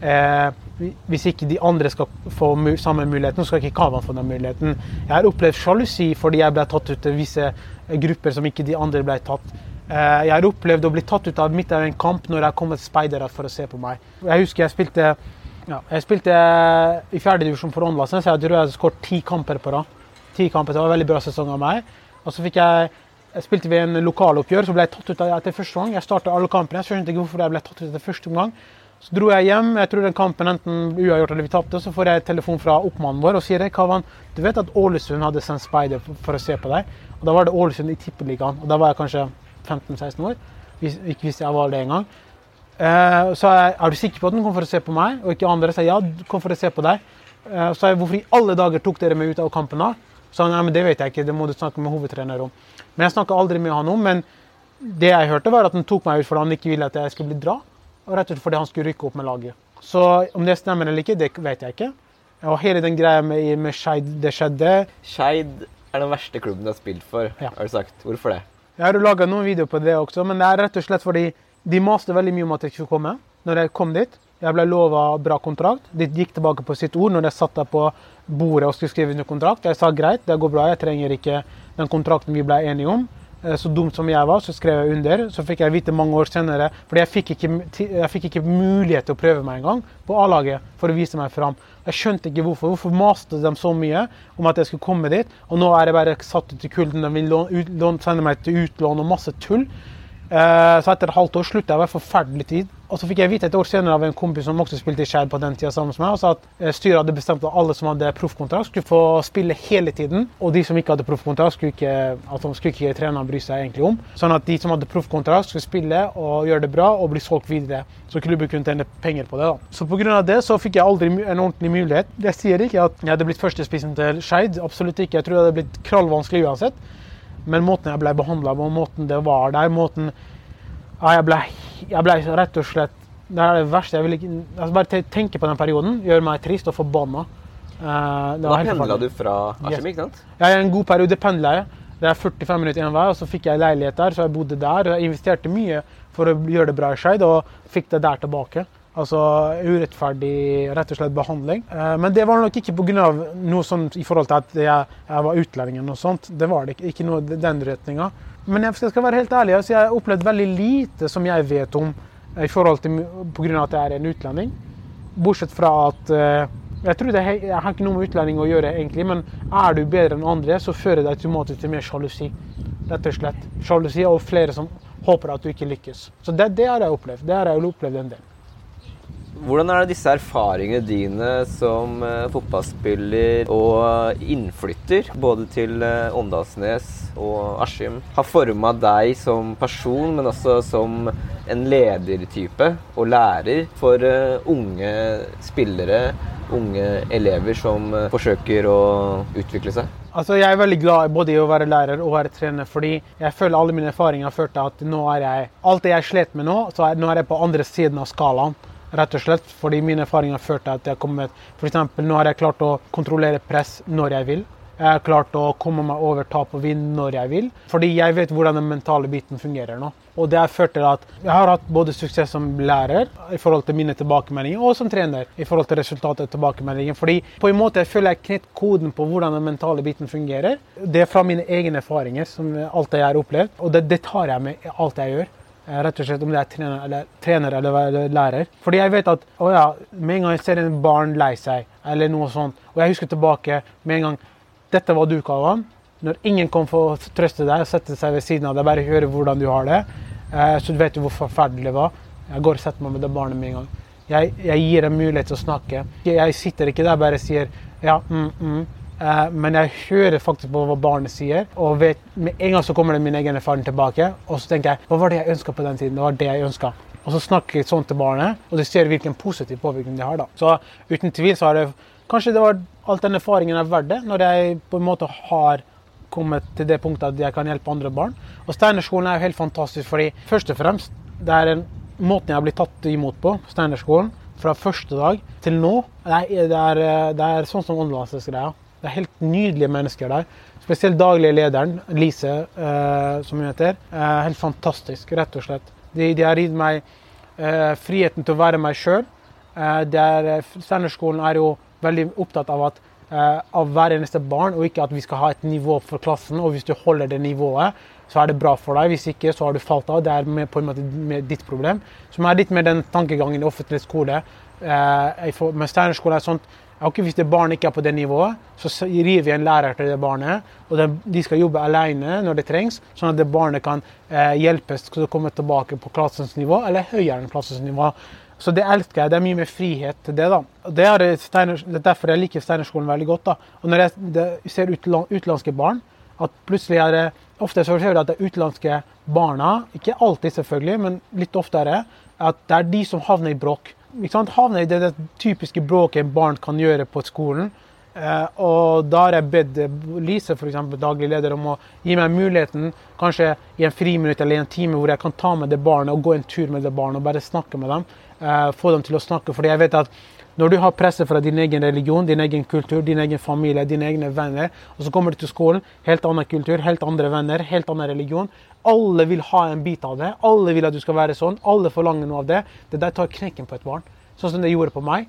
hvis ikke de andre skal få samme muligheten, så skal ikke Kavan få den muligheten. Jeg har opplevd sjalusi fordi jeg ble tatt ut til visse grupper som ikke de andre ble tatt. Jeg har opplevd å bli tatt ut av midt av en kamp når jeg kom til speidere for å se på meg. Jeg husker jeg spilte i 4. divisjon for Åndvasen, så jeg tror jeg hadde skåret 10 kamper på rad. 10 kamper, det var en veldig bra sesong av meg. Og så spilte vi en lokaloppgjør, så ble jeg tatt ut av etter første gang. Jeg startet alle kampene, jeg skjønte ikke hvorfor jeg ble tatt ut etter første gang. Så dro jeg hjem, jeg tror den kampen enten uavgjort eller vi tappte, så får jeg telefon fra oppmannen vår og sier, Kavan, du vet at Ålesund hadde sendt speider for å se på deg? Og da var det Ålesund i tippeligaen, og da var jeg kanskje 15-16 år, ikke visste jeg var det en gang. Så er du sikker på at den kom for å se på meg, og ikke andre? Så ja, kom for å se på deg. Så hvorfor i alle dager tok dere meg ut av kampen da? Så nei, men det vet jeg ikke, det må du snakke med hovedtrener om. Men jeg snakket aldri med han om, men det jeg hørte var at han tok meg ut fordi han ikke ville at jeg skulle bli bra, og rett og slett fordi han skulle rykke opp med laget. Så om det stemmer eller ikke, det vet jeg ikke. Og hele den greia med Skeid, det skjedde. Skeid er den verste klubben du har spilt for, har du sagt. Hvorfor det? Jeg har laget noen videoer på det også, men det er rett og slett fordi de maste veldig mye om at jeg skulle komme. Når jeg kom dit, jeg ble lovet bra kontrakt. De gikk tilbake på sitt ord når jeg satt der på bordet og skulle skrive under kontrakt. Jeg sa greit, det går bra, jeg trenger ikke den kontrakten vi ble enige om. så dumt som jeg var, så skrev jeg under. Så fikk jeg vite mange år senere, fordi jeg fikk ikke mulighet til å prøve meg en gang på A-laget for å vise meg fram. Jeg skjønte ikke hvorfor. Hvorfor maste de så mye om at jeg skulle komme dit, og nå er jeg bare satt ut i kulden. De vil sende meg til utlån og masse tull. Så etter et halvt år sluttet jeg å være forferdelig tid. Og så fikk jeg vite et år senere av en kompis som også spilte i Skeid på den tiden sammen med meg, og sa at styret hadde bestemt at alle som hadde proffkontrakt skulle få spille hele tiden, og de som ikke hadde proffkontrakt skulle ikke treneren bry seg egentlig om. Sånn at de som hadde proffkontrakt skulle spille og gjøre det bra og bli solgt videre, så klubben kunne tjene penger på det da. Så på grunn av det så fikk jeg aldri en ordentlig mulighet. Jeg sier ikke at jeg hadde blitt førstespissen til Skeid, absolutt ikke. Jeg tror det hadde blitt krallvanskelig uansett. Men måten jeg ble behandlet på, måten det var der, jeg ble rett og slett, det er det verste, jeg vil ikke, altså bare tenke på den perioden, gjør meg trist og forbanna. Da pendlet du fra Askim, ikke sant? Ja, i en god periode pendlet jeg. Det er 45 minutter en vei, og så fikk jeg leilighet der, så jeg bodde der, og jeg investerte mye for å gjøre det bra i Skeid, og fikk det der tilbake. Altså urettferdig, rett og slett behandling. Men det var nok ikke på grunn av noe sånt i forhold til at jeg var utlendingen og sånt. Det var det ikke noe i den retningen. Men jeg skal være helt ærlig, altså jeg har opplevd veldig lite som jeg vet om i forhold til på grunn av at jeg er en utlending. Bortsett fra at jeg tror jeg har ikke noe med utlending å gjøre egentlig, men er du bedre enn andre, så fører det automatisk til mer sjalusi. Rett og slett. Sjalusi og flere som håper at du ikke lykkes. Så det har jeg opplevd. Det har jeg opplevd en del. Hvordan er det disse erfaringene dine som fotballspiller og innflytter, både til Åndalsnes og Askim, har formet deg som person, men også som en ledertype og lærer for unge spillere, unge elever som forsøker å utvikle seg? Altså, jeg er veldig glad både i å være lærer og være trener, fordi jeg føler alle mine erfaringer har ført til at nå alt det jeg slet med nå er jeg på andre siden av skalaen. Rett og slett, fordi mine erfaringer har ført til at jeg har kommet, for eksempel, nå har jeg klart å kontrollere press når jeg vil. Jeg har klart å komme meg over tap og vinn når jeg vil, fordi jeg vet hvordan den mentale biten fungerer nå. Og det har ført til at jeg har hatt både suksess som lærer i forhold til mine tilbakemeldinger, og som trener i forhold til resultatet av tilbakemeldingen. Fordi på en måte jeg føler jeg knytt koden på hvordan den mentale biten fungerer. Det er fra mine egne erfaringer, som alt jeg har opplevd, og det tar jeg med i alt jeg gjør. Rett og slett om det er trener eller lærer. Fordi jeg vet at med en gang jeg ser en barn lei seg, eller noe sånt, og jeg husker tilbake med en gang, dette var du, Kavan. Når ingen kom for å trøste deg og sette seg ved siden av deg, bare høre hvordan du har det, så vet du hvor forferdelig det var. Jeg går og setter meg med det barnet med en gang. Jeg gir dem mulighet til å snakke. Jeg sitter ikke der og bare sier, men jeg hører faktisk på hva barnet sier, og vet, med en gang så kommer det min egen erfaring tilbake, og så tenker jeg, hva var det jeg ønsket på den tiden? Det var det jeg ønsket. Og så snakker jeg sånn til barnet, og du ser hvilken positiv påvirkning det har da. Så uten tvil så har det, kanskje det var alt den erfaringen er verdt det, når jeg på en måte har kommet til det punktet at jeg kan hjelpe andre barn. Og Steinerskolen er jo helt fantastisk, fordi først og fremst, det er en måten jeg har blitt tatt imot på, Steinerskolen, fra første dag til nå. Det er sånn som Åndalsnes-greia. Det er helt nydelige mennesker der. Spesielt daglig lederen, Lise, som hun heter. Helt fantastisk, rett og slett. De har gitt meg friheten til å være meg selv. Steinerskolen er jo veldig opptatt av hver eneste barn, og ikke at vi skal ha et nivå for klassen, og hvis du holder det nivået, så er det bra for deg. Hvis ikke, så har du falt av. Det er på en måte med ditt problem. Som er litt med den tankegangen i offentlig skole. Men Steinerskolen er sånn, hvis det barnet ikke er på det nivået, så gir vi en lærer til det barnet, og de skal jobbe alene når det trengs, sånn at det barnet kan hjelpes til å komme tilbake på klassens nivå, eller høyere enn klassens nivå. Så det elsker jeg, det er mye mer frihet til det da. Det er derfor jeg liker Steinerskolen veldig godt da. Og når jeg ser utenlandske barn, at plutselig er det, ofte så ser jeg at det er utenlandske barna, ikke alltid selvfølgelig, men litt oftere, at det er de som havner i bråk. Havner i det typiske bråket en barn kan gjøre på skolen. Og da har jeg bedt Lise, for eksempel daglig leder, om å gi meg muligheten, kanskje i en friminutt eller i en time, hvor jeg kan ta med det barnet og gå en tur med det barnet og bare snakke med dem. Få dem til å snakke, fordi jeg vet at når du har presset fra din egen religion, din egen kultur, din egen familie, dine egne venner, og så kommer du til skolen, helt annen kultur, helt andre venner, helt annen religion, alle vil ha en bit av det, alle vil at du skal være sånn, alle forlanger noe av det. Det der tar knekken på et barn, sånn som det gjorde på meg.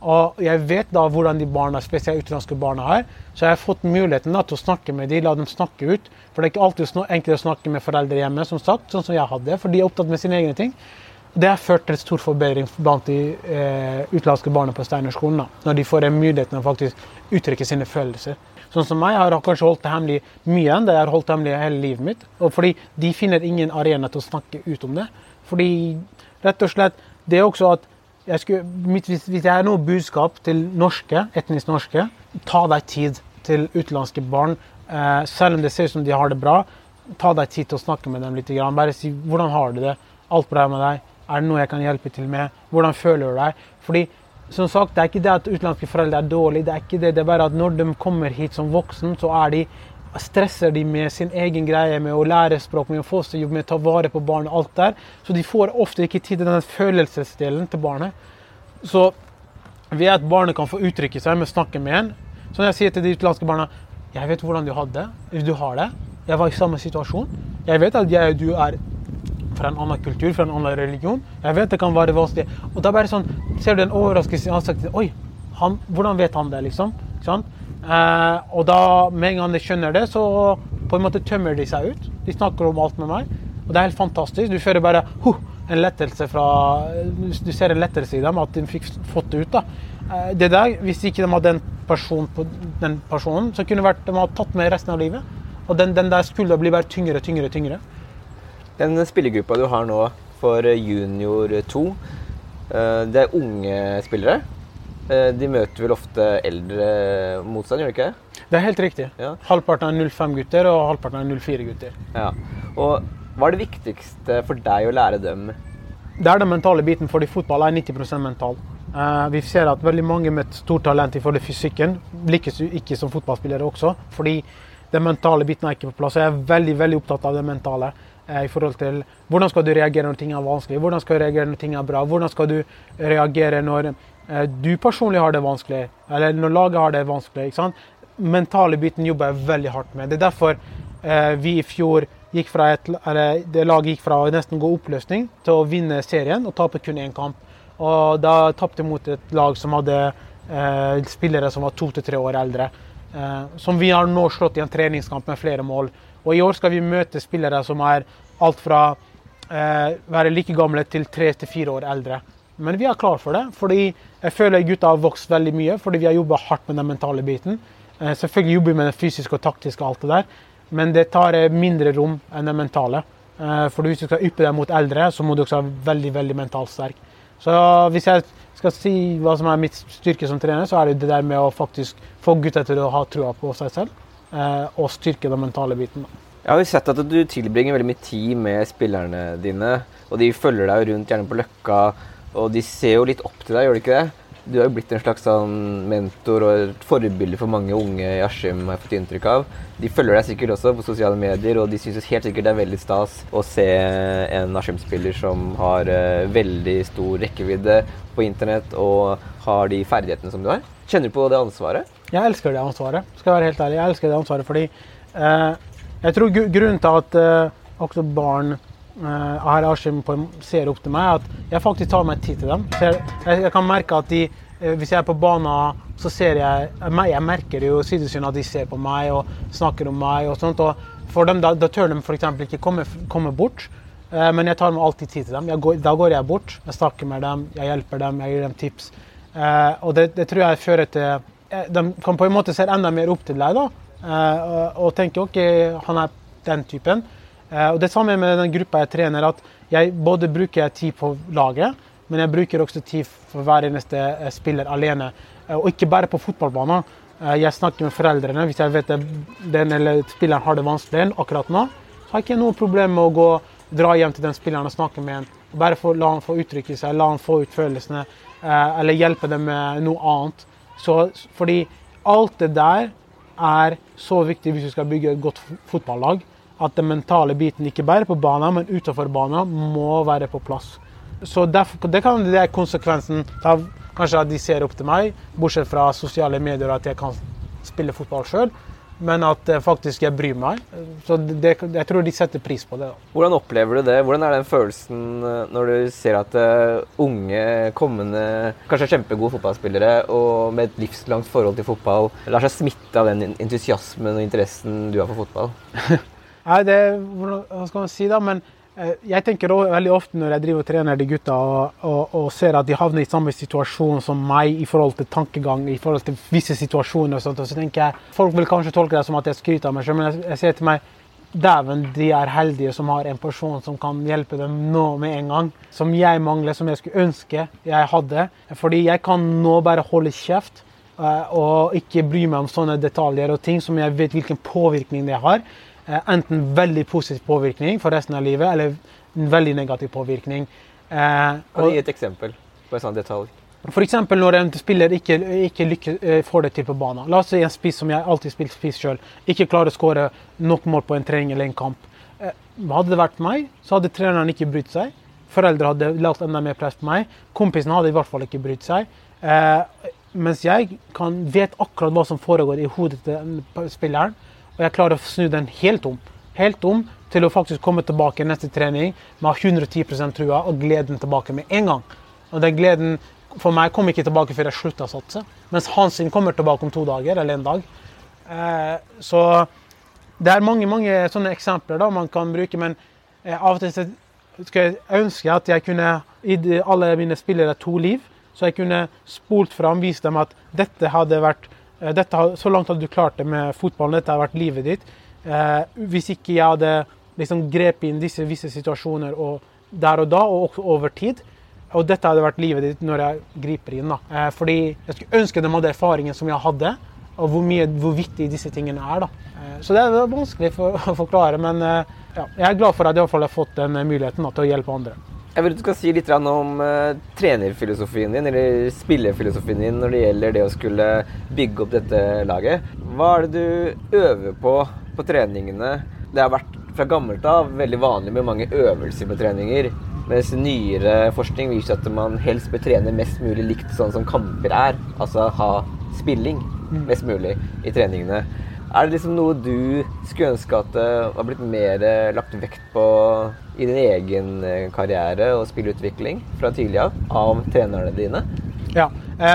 Og jeg vet da hvordan de barna, spesielt utenlandske barna her, så jeg har fått muligheten da, til å snakke med dem, la dem snakke ut. For det er ikke alltid enkelt å snakke med foreldre hjemme, som sagt, sånn som jeg hadde, for de er opptatt med sine egne ting. Det har ført til stor forbedring blant de utenlandske barna på Steinerskolen, da, når de får muligheten å faktisk uttrykke sine følelser. Sånn som meg, jeg har kanskje holdt det hemmelig mye enn det jeg har holdt det hemmelig hele livet mitt, og fordi de finner ingen arena til å snakke ut om det. Fordi, rett og slett, det er også at hvis jeg har noe budskap til norske, etnisk norske, ta deg tid til utenlandske barn, selv om det ser ut som de har det bra, ta deg tid til å snakke med dem litt, bare si, hvordan har du det, alt bra med deg, er det noe jeg kan hjelpe til med, hvordan føler du deg, fordi, som sagt, det er ikke det at utenlandske foreldre er dårlige, det er ikke det, det er bare at når de kommer hit som voksen, så stresser de med sin egen greie, med å lære språk, med å få seg jobb, med å ta vare på barn og alt der. Så de får ofte ikke tid til denne følelsesdelen til barnet. Så ved at barnet kan få uttrykke seg med å snakke med en, så når jeg sier til de utenlandske barna, jeg vet hvordan du hadde, hvis du har det, jeg var i samme situasjon, jeg vet at du er fra en annen kultur, fra en annen religion, jeg vet det kan være vanskelig. Og da bare sånn, ser du den overraskelsen i ansiktet, oi, hvordan vet han det liksom? Ikke sant? Og da, med en gang de skjønner det, så på en måte tømmer de seg ut. De snakker om alt med meg, og det er helt fantastisk. Du føler bare en lettelse du ser en lettelse i dem, at de fikk fått det ut da. Det der, hvis ikke de hadde den personen, så kunne det vært de hadde tatt med resten av livet. Og den der skulda blir bare tyngre. Den spillergruppa du har nå for junior 2, det er unge spillere. De møter vel ofte eldre motstand, gjør de ikke det? Det er helt riktig. Ja. Halvparten er 05-gutter, og halvparten er 04-gutter. Ja. Og hva er det viktigste for deg å lære dem? Det er den mentale biten, fordi fotball er 90% mental. Vi ser at veldig mange med stort talent i forhold til fysikken lykkes ikke som fotballspillere også, fordi den mentale biten er ikke på plass. Jeg er veldig, veldig opptatt av det mentale i forhold til hvordan skal du reagere når ting er vanskelig, hvordan skal du reagere når ting er bra, hvordan skal du reagere når du personlig har det vanskelig, eller når laget har det vanskelig, ikke sant? Mentale biten jobber jeg veldig hardt med. Det er derfor vi i fjor det laget gikk fra å nesten gå oppløsning til å vinne serien og tape kun en kamp. Og da tapte mot et lag som hadde spillere som var 2 til 3 år eldre, som vi har nå slått i en treningskamp med flere mål. Og i år skal vi møte spillere som er alt fra være like gamle til 3 til 4 år eldre. Men vi er klar for det, fordi jeg føler gutta har vokst veldig mye, fordi vi har jobbet hardt med den mentale biten. Selvfølgelig jobber vi med det fysiske og taktiske og alt det der, men det tar mindre rom enn det mentale. For hvis du skal yppe deg mot eldre, så må du også være veldig, veldig mentalt sterk. Så hvis jeg skal si hva som er mitt styrke som trener, så er det der med å faktisk få gutta til å ha troa på seg selv, og styrke den mentale biten. Jeg har jo sett at du tilbringer veldig mye tid med spillerne dine, og de følger deg rundt gjerne på Løkka, og de ser jo litt opp til deg, gjør de ikke det? Du har jo blitt en slags sånn mentor og et forbilde for mange unge i Askim, har jeg fått inntrykk av. De følger deg sikkert også på sosiale medier, og de synes helt sikkert det er veldig stas å se en Askim-spiller som har veldig stor rekkevidde på internett og har de ferdighetene som du har. Kjenner du på det ansvaret? Jeg elsker det ansvaret, skal jeg være helt ærlig. Jeg elsker det ansvaret fordi jeg tror grunnen til at også barn her i Askim ser opp til meg, at jeg faktisk tar meg tid til dem. Jeg kan merke at hvis jeg er på banen, så ser jeg merker jo sidesyn at de ser på meg og snakker om meg og sånt, og for dem, da tør de for eksempel ikke komme bort, men jeg tar meg alltid tid til dem. Da går jeg bort, jeg snakker med dem, jeg hjelper dem, jeg gir dem tips, og det tror jeg fører til, de kan på en måte se enda mer opp til deg da, og tenke, ok, han er den typen. Og det samme med den gruppa jeg trener, at jeg både bruker tid på laget, men jeg bruker også tid for hver eneste spiller alene, og ikke bare på fotballbanen. Jeg snakker med foreldrene, hvis jeg vet at den eller spilleren har det vanskelig akkurat nå, så har jeg ikke noe problem med å dra hjem til den spilleren og snakke med en, bare la han få uttrykke seg, la han få ut følelsene, eller hjelpe dem med noe annet. Fordi alt det der er så viktig hvis du skal bygge et godt fotballag, at den mentale biten ikke bare på banen, men utenfor banen må være på plass. Så det er konsekvensen av kanskje at de ser opp til meg, bortsett fra sosiale medier at jeg kan spille fotball selv. men at faktisk jeg bryr meg. Så jeg tror de setter pris på det. Hvordan opplever du det? Hvordan den følelsen når du ser at unge, kommende, kanskje kjempegode fotballspillere og med et livslangt forhold til fotball lar seg smitte av den entusiasmen og interessen du har for fotball? Nei, hva skal man si da, men jeg tenker også veldig ofte når jeg driver og trener de gutta og ser at de havner i samme situasjon som meg i forhold til tankegang, i forhold til visse situasjoner og sånt, og så tenker jeg, folk vil kanskje tolke det som at jeg skryter av meg selv, men jeg ser til meg, dæven, de heldige som har en person som kan hjelpe dem nå med en gang, som jeg mangler, som jeg skulle ønske jeg hadde, fordi jeg kan nå bare holde kjeft og ikke bry meg om sånne detaljer og ting som jeg vet hvilken påvirkning det har. Enten veldig positiv påvirkning for resten av livet, eller en veldig negativ påvirkning. Kan du gi et eksempel på en sånn detalj? For eksempel når en spiller ikke får det til på banen. La oss si en spiss som jeg alltid spiller spiss selv, ikke klarer å skåre nok mål på en trening eller en kamp. Hadde det vært meg, så hadde treneren ikke brytt seg. Foreldre hadde lagt enda mer press på meg. Kompisen hadde i hvert fall ikke brytt seg. Mens jeg vet akkurat hva som foregår i hodet til spilleren, og jeg klarer å snu den helt om til å faktisk komme tilbake neste trening med 110% trua og gleden tilbake med en gang. Og den gleden for meg kom ikke tilbake før jeg sluttet å satse, mens hans sin kommer tilbake om 2 dager eller en dag. Så det mange sånne eksempler da man kan bruke, men av og til skal jeg ønske at jeg kunne gi alle mine spillere 2 liv, så jeg kunne spolt fram, vist dem at dette hadde vært så langt hadde du klart det med fotballen, dette har vært livet ditt. Hvis ikke jeg hadde liksom grepet inn disse visse situasjoner og der og da, og også over tid, og dette hadde vært livet ditt når jeg griper inn. Fordi jeg skulle ønske dem hadde erfaringen som jeg hadde, og hvor viktig disse tingene er. Så det er vanskelig å forklare, men jeg er glad for at jeg i hvert fall har fått den muligheten til å hjelpe andre. Jeg vil at du skal si litt om trenerfilosofien din, eller spillerfilosofien din når det gjelder det å skulle bygge opp dette laget. Hva er det du øver på treningene? Det har vært fra gammelt av veldig vanlig med mange øvelser på treninger, mens nyere forskning viser at man helst bør trene mest mulig likt sånn som kamper altså ha spilling mest mulig i treningene. Er det liksom noe du skulle ønske at det var blitt mer lagt vekt på i din egen karriere og spillutvikling fra tidlig av trenerne dine? Ja,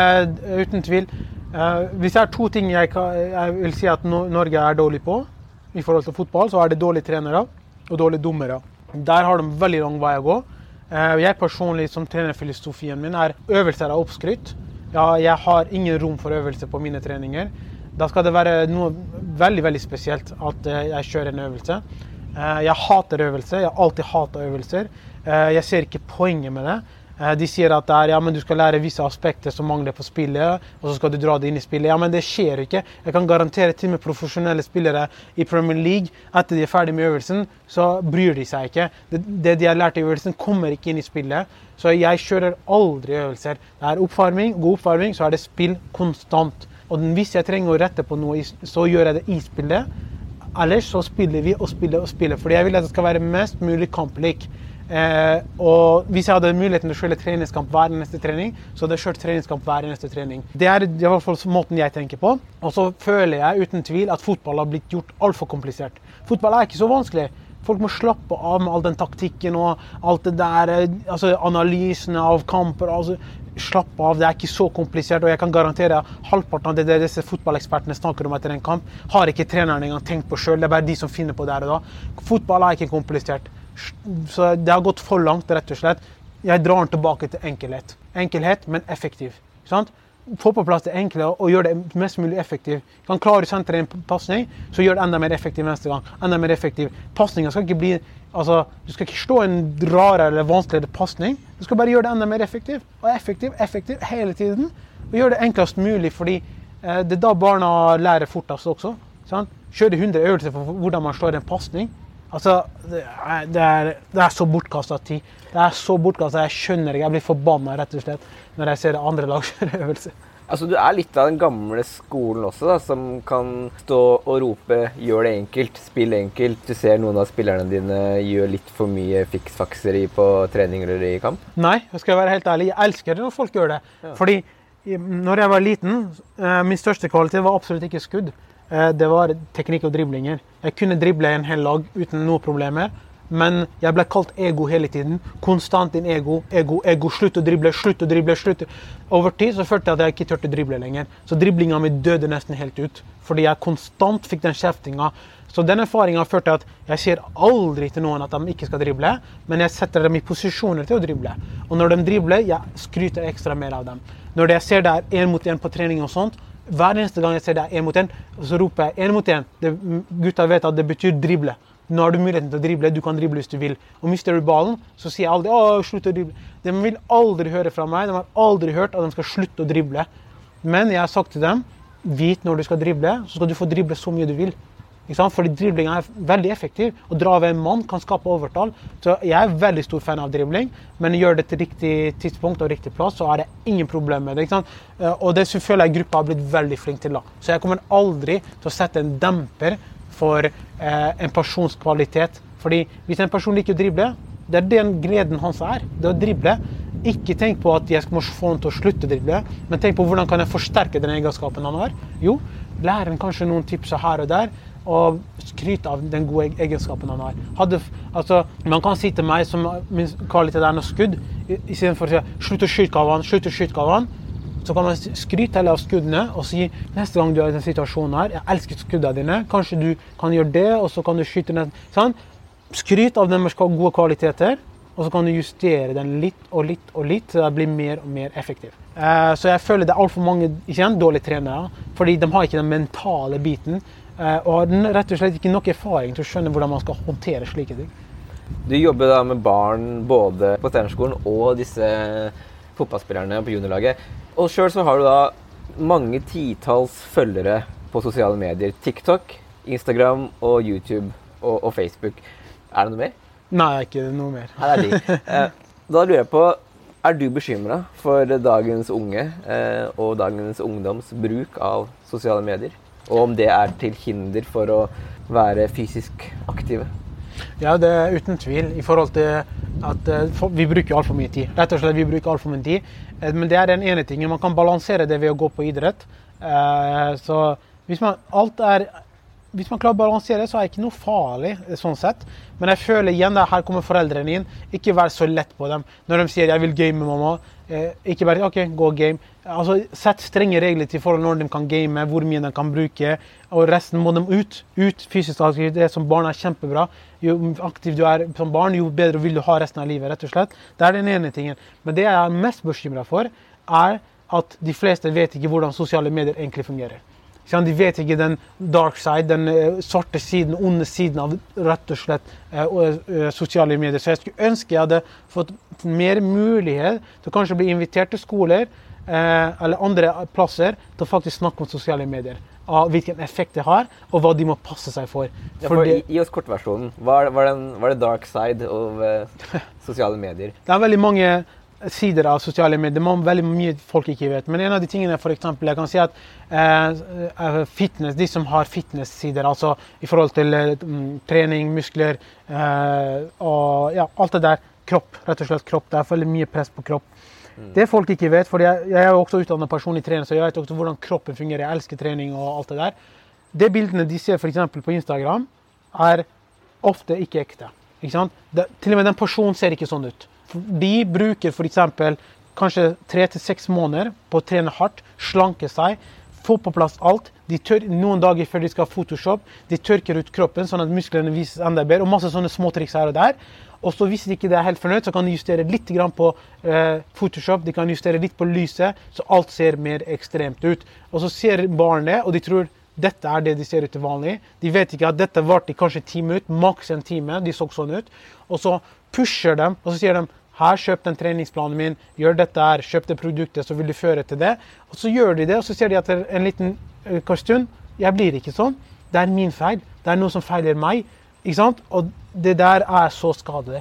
uten tvil. Hvis det er 2 ting jeg vil si at Norge er dårlig på i forhold til fotball, så er det dårlige trenere og dårlige dommere. Der har de veldig lang vei å gå. Jeg personlig som trenerfilosofien min øvelser av oppskrytt. Ja, jeg har ingen rom for øvelser på mine treninger. Da skal det være noe veldig, veldig spesielt at jeg kjører en øvelse. Jeg hater øvelser, jeg har alltid hatet øvelser. Jeg ser ikke poenget med det. De sier at men du skal lære visse aspekter som mangler på spillet, og så skal du dra det inn i spillet. Ja, men det skjer ikke. Jeg kan garantere til med profesjonelle spillere i Premier League, etter de er ferdig med øvelsen, så bryr de seg ikke. Det de har lært i øvelsen kommer ikke inn i spillet. Så jeg kjører aldri øvelser. Det er oppvarming, god oppvarming, så er det spill konstant. Og hvis jeg trenger å rette på noe, så gjør jeg det i spillet. Ellers så spiller vi og spiller, fordi jeg vil at det skal være mest mulig kamplik. Og hvis jeg hadde muligheten til å kjøre treningskamp hver neste trening, så hadde jeg kjørt treningskamp hver neste trening. Det er i hvert fall måten jeg tenker på. Og så føler jeg uten tvil at fotball har blitt gjort alt for komplisert. Fotball er ikke så vanskelig. Folk må slappe av med all den taktikken og alt det der, altså analysene av kamper, altså slappe av, det er ikke så komplisert, og jeg kan garantere halvparten av det disse fotballekspertene snakker om etter en kamp, har ikke treneren engang tenkt på selv, det er bare de som finner på det der og da. Fotball er ikke komplisert, så det har gått for langt, rett og slett. Jeg drar den tilbake til enkelhet. Enkelhet, men effektiv, sant? Få på plass det enkle og gjøre det mest mulig effektivt. Du kan klare å sentre en passning, så gjør det enda mer effektiv neste gang. Enda mer effektiv. Passningen skal ikke bli, altså, du skal ikke stå en rarere eller vanskeligere passning. Du skal bare gjøre det enda mer effektiv. Og effektiv hele tiden. Og gjøre det enklest mulig, fordi det er da barna lærer fortest også. Sant? Kjøre 100 øvelser for hvordan man slår en passning. Altså, det er så bortkastet tid. Det er så bortkastet, jeg skjønner ikke, jeg blir forbannet rett og slett når jeg ser andre lag kjøre øvelser. Altså, du er litt av den gamle skolen også, da, som kan stå og rope, gjør det enkelt, spill enkelt. Du ser noen av spillerne dine gjør litt for mye fiksfakseri på treninger eller i kamp? Nei, jeg skal være helt ærlig, jeg elsker det når folk gjør det. Ja. Fordi når jeg var liten, min største kvalitet var absolutt ikke skudd. det var teknikk og driblinger. Jeg kunne drible en hel lag uten noen problemer, men jeg ble kalt ego hele tiden. Konstant din ego, slutt å drible. Over tid så følte jeg at jeg ikke tørte å drible lenger. Så driblingen min døde nesten helt ut, fordi jeg konstant fikk den kjeftingen. Så den erfaringen har ført til at jeg sier aldri til noen at de ikke skal drible, men jeg setter dem i posisjoner til å drible. Og når de dribler, jeg skryter ekstra mer av dem. Når jeg ser det er 1 mot 1 på trening og sånt, hver eneste gang jeg ser det er 1 mot 1, så roper jeg 1 mot 1. Gutta vet at det betyr drible. Nå har du muligheten til å drible, du kan drible hvis du vil. Og mister du ballen, så sier jeg aldri, slutt å drible. De vil aldri høre fra meg, de har aldri hørt at de skal slutte å drible. Men jeg har sagt til dem, vit når du skal drible, så skal du få drible så mye du vil. Fordi dribling er veldig effektiv. Å dra ved en mann kan skape overtall. Så jeg er veldig stor fan av dribling, men gjør det til riktig tidspunkt og riktig plass, så er det ingen problem med det. Og det føler jeg gruppa har blitt veldig flink til. Så jeg kommer aldri til å sette en demper for en persons kvalitet. Fordi hvis en person liker å drible, det er den gleden hans er, det å drible. Ikke tenk på at jeg må få han til å slutte å drible, men tenk på hvordan kan jeg forsterke den egenskapen han har. Jo, lære han kanskje noen tips her og der, og skryte av den gode egenskapen han har. Man kan si til meg som min kvalitet er noe skudd, i stedet for å si, slutt å skyte av han, så kan man skryte av skuddene og si, neste gang du er i den situasjonen her, jeg elsker skuddene dine, kanskje du kan gjøre det, og så kan du skyte den. Sånn? Skryt av den med gode kvaliteter, og så kan du justere den litt og litt, så det blir mer og mer effektiv. Så jeg føler det er alt for mange dårlige trenere, fordi de har ikke den mentale biten, og har rett og slett ikke nok erfaring til å skjønne hvordan man skal håndtere slike ting. Du jobber da med barn både på Steinerskolen og disse fotballspillerne på juniorlaget. Og selv så har du da mange titalls følgere på sosiale medier. TikTok, Instagram og YouTube og Facebook. Er det noe mer? Nei, ikke noe mer. Her er de. Da lurer jeg på, er du bekymret for dagens unge og dagens ungdoms bruk av sosiale medier? Og om det er til hinder for å være fysisk aktive? Ja, det er uten tvil. I forhold til at vi bruker alt for mye tid. Rett og slett, vi bruker alt for mye tid. Men det er den ene tingen. Man kan balansere det ved å gå på idrett. Så hvis man klarer å balansere, så er det ikke noe farlig, sånn sett. Men jeg føler igjen her kommer foreldrene inn. Ikke vær så lett på dem. Når de sier, jeg vil game, mamma. Ikke bare, ok, gå game. Sett strenge regler til forhold når de kan game, hvor mye de kan bruke, og resten må de ut fysisk aktivt. Det som barn er kjempebra. Jo aktiv du er som barn, jo bedre vil du ha resten av livet, rett og slett. Det er den ene tingen. Men det jeg er mest bekymret for, er at de fleste vet ikke hvordan sosiale medier egentlig fungerer. De vet ikke den dark side, den svarte siden, onde siden av rett og slett sosiale medier. Så jeg skulle ønske jeg hadde fått mer mulighet til å kanskje bli invitert til skoler eller andre plasser til å faktisk snakke om sosiale medier. Av hvilken effekt det har, og hva de må passe seg for. Gi oss kortversjonen. Hva er det dark side av sosiale medier? Det er veldig mange sider av sosiale medier, veldig mye folk ikke vet. Men en av de tingene for eksempel, jeg kan si at fitness, de som har fitness-sider, altså i forhold til trening, muskler, og ja, alt det der, kropp, rett og slett kropp, det er veldig mye press på kropp. Det folk ikke vet, for jeg er jo også utdannet personlig trener, så jeg vet også hvordan kroppen fungerer, jeg elsker trening og alt det der. De bildene de ser for eksempel på Instagram, er ofte ikke ekte. Ikke sant? Til og med den personen ser ikke sånn ut. De bruker for eksempel kanskje 3 til 6 måneder på å trene hardt, slanke seg, få på plass alt. Noen dager før de skal ha Photoshop, de tørker ut kroppen sånn at musklene vises enda bedre, og masse sånne småtriks her og der. Og så hvis de ikke er helt fornøyd, så kan de justere litt grann på Photoshop, de kan justere litt på lyset, så alt ser mer ekstremt ut. Og så ser barnet, og de tror dette er det de ser ut til vanlig. De vet ikke at dette varte i kanskje 10 minutter, maks en time, de så sånn ut. Og så pusher dem, og så sier de, her, kjøp den treningsplanen min, gjør dette her, kjøp det produktet, så vil du føre til det. Og så gjør de det, og så ser de etter en liten stund, jeg blir ikke sånn, det er min feil, det er noe som feiler meg, ikke sant? Og det der er så skadelig.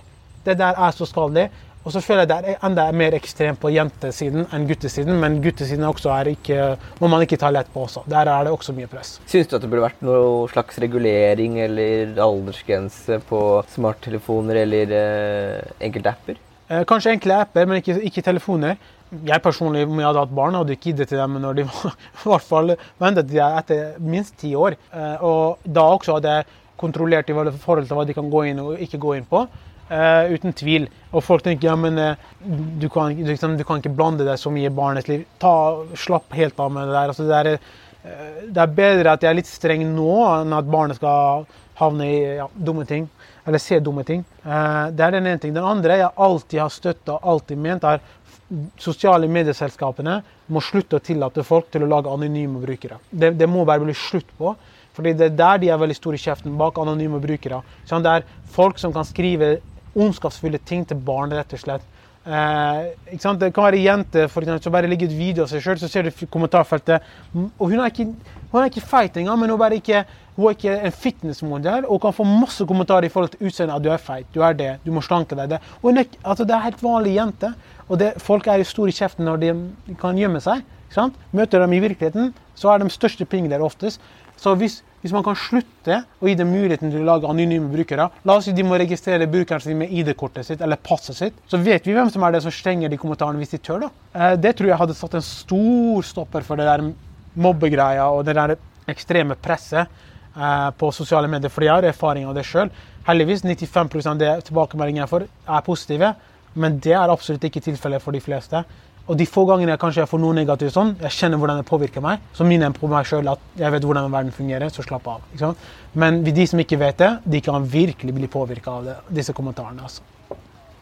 Og så føler jeg det er enda mer ekstremt på jentesiden enn guttesiden, men guttesiden også må man ikke ta lett på også. Der er det også mye press. Synes du at det burde vært noe slags regulering eller aldersgrense på smarttelefoner eller enkelte apper? Kanskje enkle apper, men ikke telefoner. Jeg personlig, om jeg hadde hatt barn, hadde ikke giddet til dem når de var, i hvert fall ventet til etter minst 10 år. Og da også hadde jeg kontrollert i forhold til hva de kan gå inn og ikke gå inn på, uten tvil. Og folk tenker, ja, men du kan ikke blande deg så mye i barnets liv. Slapp helt av med det der. Altså, det er bedre at jeg er litt streng nå, enn at barnet skal havne i dumme ting, eller se dumme ting. Det er den ene ting. Den andre jeg alltid har støttet og alltid ment er sosiale medieselskapene må slutte å tillate folk til å lage anonyme brukere. Det må bare bli slutt på, fordi det er der de er veldig store i kjeften bak anonyme brukere. Så det er folk som kan skrive ondskapsfulle ting til barn, rett og slett. Ikke sant? Det kan være jente, for eksempel, som bare ligger et video av seg selv, så ser du i kommentarfeltet, og hun er ikke feit engang, men hun er ikke en fitnessmodell, og kan få masse kommentarer i forhold til utseendet at du er feit, du er det, du må slanke deg. Og altså, det er helt vanlig jente, og folk er jo store i kjeften når de kan gjemme seg. Ikke sant? Møter dem i virkeligheten, så er de største pingler oftest. Så hvis man kan slutte å gi dem muligheten til å lage anonyme brukere, la oss si de må registrere brukeren sin med ID-kortet sitt eller passet sitt, så vet vi hvem som er det som stenger de kommentarene hvis de tør da. Det tror jeg hadde satt en stor stopper for det der mobbegreia og det der ekstreme presset på sosiale medier, for jeg har erfaring av det selv. Heldigvis 95% av det tilbakemeldingen jeg får er positive, men det er absolutt ikke tilfellet for de fleste. Og de få gangene jeg får noe negativt sånn, jeg kjenner hvordan det påvirker meg, så minner jeg på meg selv at jeg vet hvordan verden fungerer, så slapp av. Ikke sant? Men de som ikke vet det, de kan virkelig bli påvirket av disse kommentarene. Altså.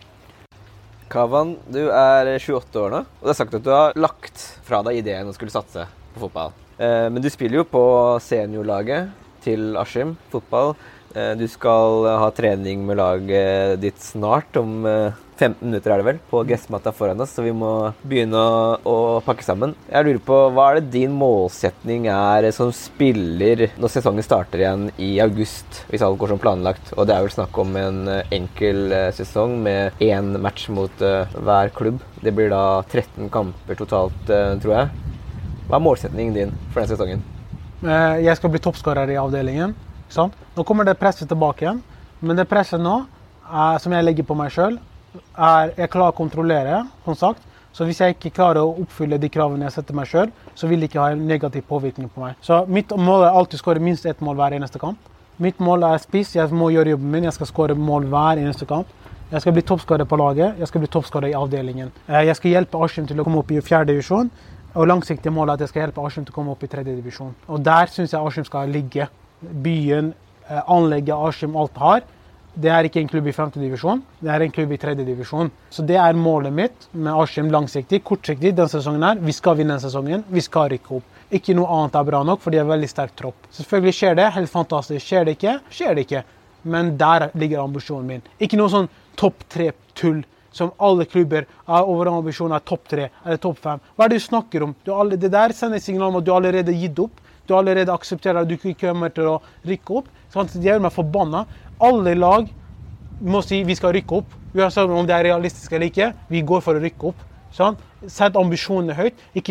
Kavan, du er 28 år nå, og det er sagt at du har lagt fra deg ideen å skulle satse på fotball. Men du spiller jo på seniorlaget til Askim fotball. Du skal ha trening med laget ditt snart, om 15 minutter er det vel, på gressmatta foran oss, så vi må begynne å pakke sammen. Jeg lurer på, hva er det din målsetning er som spiller når sesongen starter igjen i august, hvis alt går som planlagt? Og det er vel snakk om en enkel sesong med 1 match mot hver klubb. Det blir da 13 kamper totalt, tror jeg. Hva er målsetningen din for den sesongen? Jeg skal bli toppskårer i avdelingen. Sant? Nå kommer det presset tilbake igjen, men det presset nå, som jeg legger på meg selv, jeg klarer å kontrollere, som sagt. Så hvis jeg ikke klarer å oppfylle de kravene jeg setter meg selv, så vil det ikke ha en negativ påvirkning på meg. Så mitt mål er alltid å skåre minst 1 mål hver eneste kamp. Mitt mål er spiss, jeg må gjøre jobben min, jeg skal skåre mål hver eneste kamp. Jeg skal bli toppskårer på laget, jeg skal bli toppskårer i avdelingen. Jeg skal hjelpe Askim til å komme opp i 4. divisjon, og langsiktig mål er at jeg skal hjelpe Askim til å komme opp i 3. divisjon. Og der synes jeg Askim skal ligge. Byen, anlegget Askim alt har, det er ikke en klubb i 5. divisjon, det er en klubb i 3. divisjon. Så det er målet mitt med Askim langsiktig, kortsiktig den sesongen her. Vi skal vinne den sesongen, vi skal rykke opp. Ikke noe annet er bra nok, for de er veldig sterk tropp. Selvfølgelig skjer det, helt fantastisk. Skjer det ikke. Men der ligger ambisjonen min. Ikke noe sånn topp 3 tull, som alle klubber over ambisjonen er topp 3 eller topp 5. Hva er det du snakker om? Det der sender signal om at du allerede gitt opp. Du allerede aksepterer at du ikke kommer til å rykke opp. Det gjør meg forbannet. Alle lag må si vi skal rykke opp. Uansett om det er realistisk eller ikke, vi går for å rykke opp. Sånn? Sett ambisjonene høyt. Ikke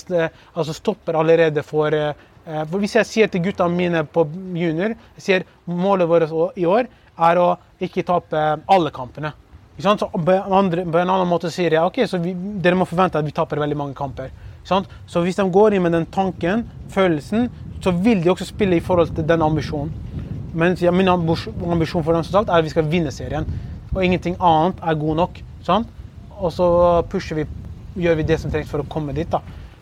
stopper allerede for hvis jeg sier til guttene mine på junior, jeg sier målet vårt i år er å ikke tape alle kampene. Så på en annen måte sier jeg, ok, så dere må forvente at vi taper veldig mange kamper. Så hvis de går inn med den tanken, følelsen, så vil de også spille i forhold til den ambisjonen. Men min ambisjon for dem som sagt er at vi skal vinne serien, og ingenting annet er god nok. Og så gjør vi det som trengs for å komme dit.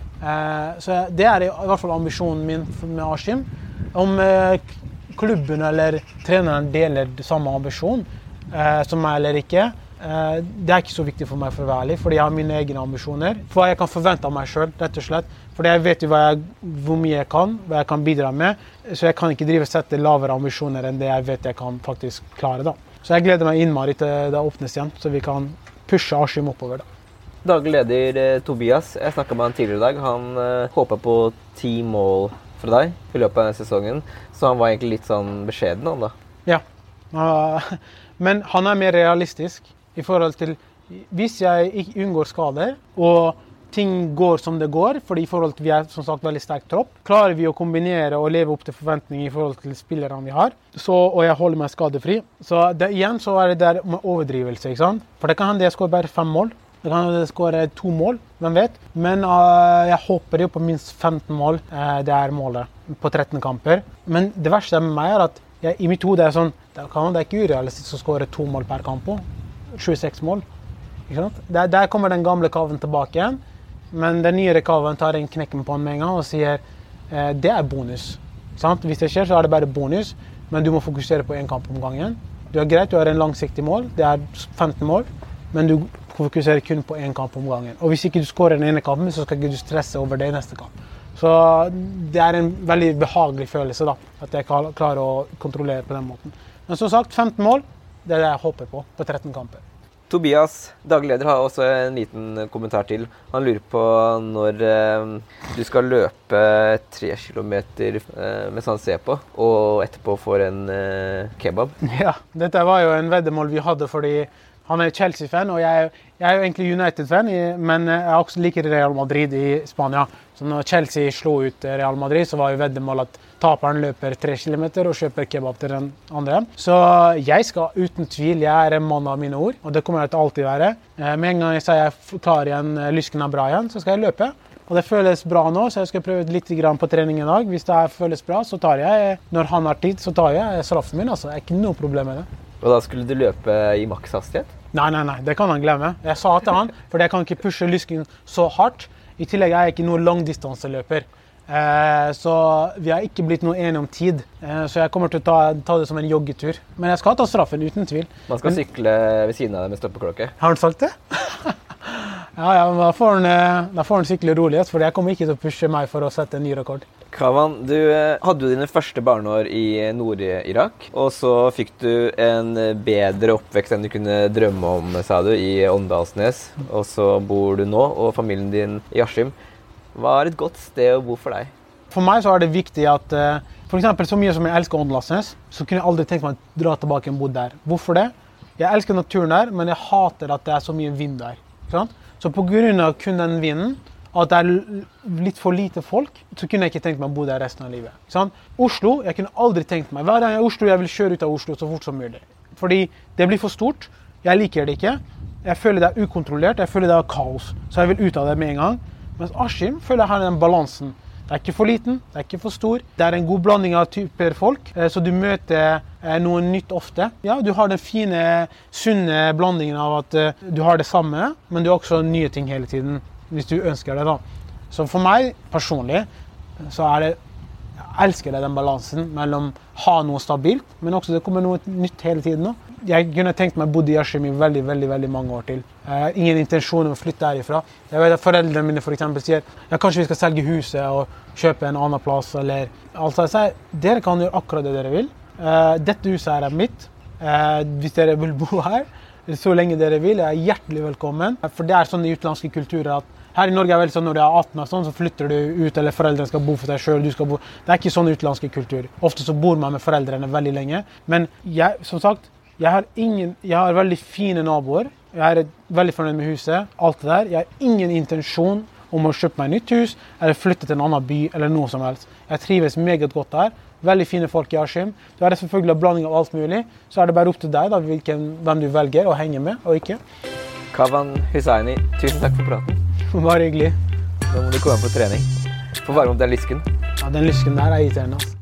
Så det er i hvert fall ambisjonen min med Askim. Om klubben eller treneren deler samme ambisjon som meg eller ikke, det er ikke så viktig for meg for å være ærlig, fordi jeg har mine egne ambisjoner. For jeg kan forvente av meg selv, rett og slett. Fordi jeg vet jo hvor mye jeg kan, hva jeg kan bidra med, så jeg kan ikke sette lavere ambisjoner enn det jeg vet jeg kan faktisk klare. Da. Så jeg gleder meg innmari til det åpnes igjen, så vi kan pushe Askim oppover. Daglig leder Tobias, jeg snakket med han tidligere i dag, han håpet på 10 mål fra deg i løpet av denne sesongen, så han var egentlig litt sånn beskjeden om det. Ja, men han er mer realistisk i forhold til hvis jeg ikke unngår skader, og ting går som det går, fordi i forhold til vi er som sagt veldig sterk tropp, klarer vi å kombinere og leve opp til forventninger i forhold til spillerne vi har, og jeg holder meg skadefri. Så igjen så er det der med overdrivelse, ikke sant? For det kan hende jeg skår bare 5 mål, Det kan jo skåre 2 mål, hvem vet. Men jeg håper jo på minst 15 mål. Det målet på 13 kamper. Men det verste med meg at i mitt hode sånn, det er ikke urealistisk å skåre 2 mål per kamp. 26 mål. Ikke sant? Der kommer den gamle Kaven tilbake igjen. Men den nyere Kaven tar en knekken på han med en gang og sier det bonus. Sant? Hvis det skjer så det bare bonus, men du må fokusere på en kamp om gangen. Du greit, du har en langsiktig mål, det 15 mål, men du fokuserer kun på en kamp om gangen. Og hvis ikke du skårer den ene kampen, så skal ikke du stresse over det i neste kamp. Så det en veldig behagelig følelse da, at jeg klarer å kontrollere på den måten. Men som sagt, 15 mål, det jeg håper på 13 kamper. Tobias, daglig leder, har også en liten kommentar til. Han lurer på når du skal løpe 3 kilometer mens han ser på, og etterpå får en kebab. Ja, dette var jo en veddemål vi hadde fordi han Chelsea-fan, og jeg jo egentlig United-fan, men jeg også liker Real Madrid i Spania. Så når Chelsea slo ut Real Madrid, så var jo veddemål at taperen løper 3 kilometer og kjøper kebab til den andre. Så jeg skal uten tvil, jeg en mann av mine ord, og det kommer jeg til alltid være. Med en gang jeg sier jeg klar igjen, lysken bra igjen, så skal jeg løpe. Og det føles bra nå, så jeg skal prøve litt på trening i dag. Hvis det føles bra, så tar jeg, når han har tid, så tar jeg straffen min. Altså, det ikke noe problem med det. Og da skulle du løpe i makshastighet? Nei, det kan han glemme. Jeg sa til han, for jeg kan ikke pushe lysken så hardt. I tillegg jeg ikke noen langdistanseløper. Så vi har ikke blitt noe enige om tid. Så jeg kommer til å ta det som en joggetur. Men jeg skal ta straffen, uten tvil. Man skal sykle ved siden av deg med stoppeklokke. Har han sagt det? Ja, men da får han sykle rolighet, for jeg kommer ikke til å pushe meg for å sette en ny rekord. Kavan, du hadde jo dine første barneår i Nord-Irak, og så fikk du en bedre oppvekst enn du kunne drømme om, sa du, i Åndalsnes. Og så bor du nå, og familien din i Askim. Hva et godt sted å bo for deg? For meg så det viktig at, for eksempel så mye som jeg elsker Åndalsnes, så kunne jeg aldri tenkt meg å dra tilbake og bo der. Hvorfor det? Jeg elsker naturen der, men jeg hater at det så mye vind der. Ikke sant? Så på grunn av kun den vinden, at det litt for lite folk, så kunne jeg ikke tenkt meg å bo der resten av livet. Sånn? Oslo, jeg kunne aldri tenkt meg. Hver gang jeg Oslo, jeg vil kjøre ut av Oslo så fort som mulig. Fordi det blir for stort, jeg liker det ikke. Jeg føler det ukontrollert, jeg føler det kaos. Så jeg vil ut av det med en gang. Mens Askim føler jeg har den balansen. Det ikke for liten, det ikke for stor. Det en god blanding av typer folk, så du møter noe nytt ofte. Ja, du har den fine, sunne blandingen av at du har det samme, men du har også nye ting hele tiden, hvis du ønsker det da. Så for meg personlig, så det, jeg elsker det den balansen mellom ha noe stabilt, men også det kommer noe nytt hele tiden nå. Jeg kunne tenkt meg å bo i Askim i veldig, veldig, veldig mange år til. Ingen intensjon om å flytte derifra. Jeg vet at foreldrene mine for eksempel sier, ja, kanskje vi skal selge huset og kjøpe en annen plass, eller altså jeg sier, dere kan gjøre akkurat det dere vil. Dette huset mitt. Hvis dere vil bo her, så lenge dere vil, jeg hjertelig velkommen. For det sånn i utenlandske kulturer at her i Norge vel sånn når du 18 og sånn, så flytter du ut, eller foreldrene skal bo for deg selv, du skal bo. Det ikke sånn utenlandske kultur. Ofte så bor man med foreldrene veldig lenge. Men jeg, som sagt, jeg har veldig fine naboer. Jeg veldig fornøyd med huset, alt det der. Jeg har ingen intensjon om å kjøpe meg et nytt hus, eller flytte til en annen by, eller noe som helst. Jeg trives meget godt der. Veldig fine folk i Askim. Du har selvfølgelig en blanding av alt mulig, så det bare opp til deg da, hvem du velger å henge med, og ikke. Kavan Hussaini, tusen takk for praten. Bare hyggelig. Nå må du komme på trening. Få varme opp den lysken. Ja, den lysken der irriterende, altså.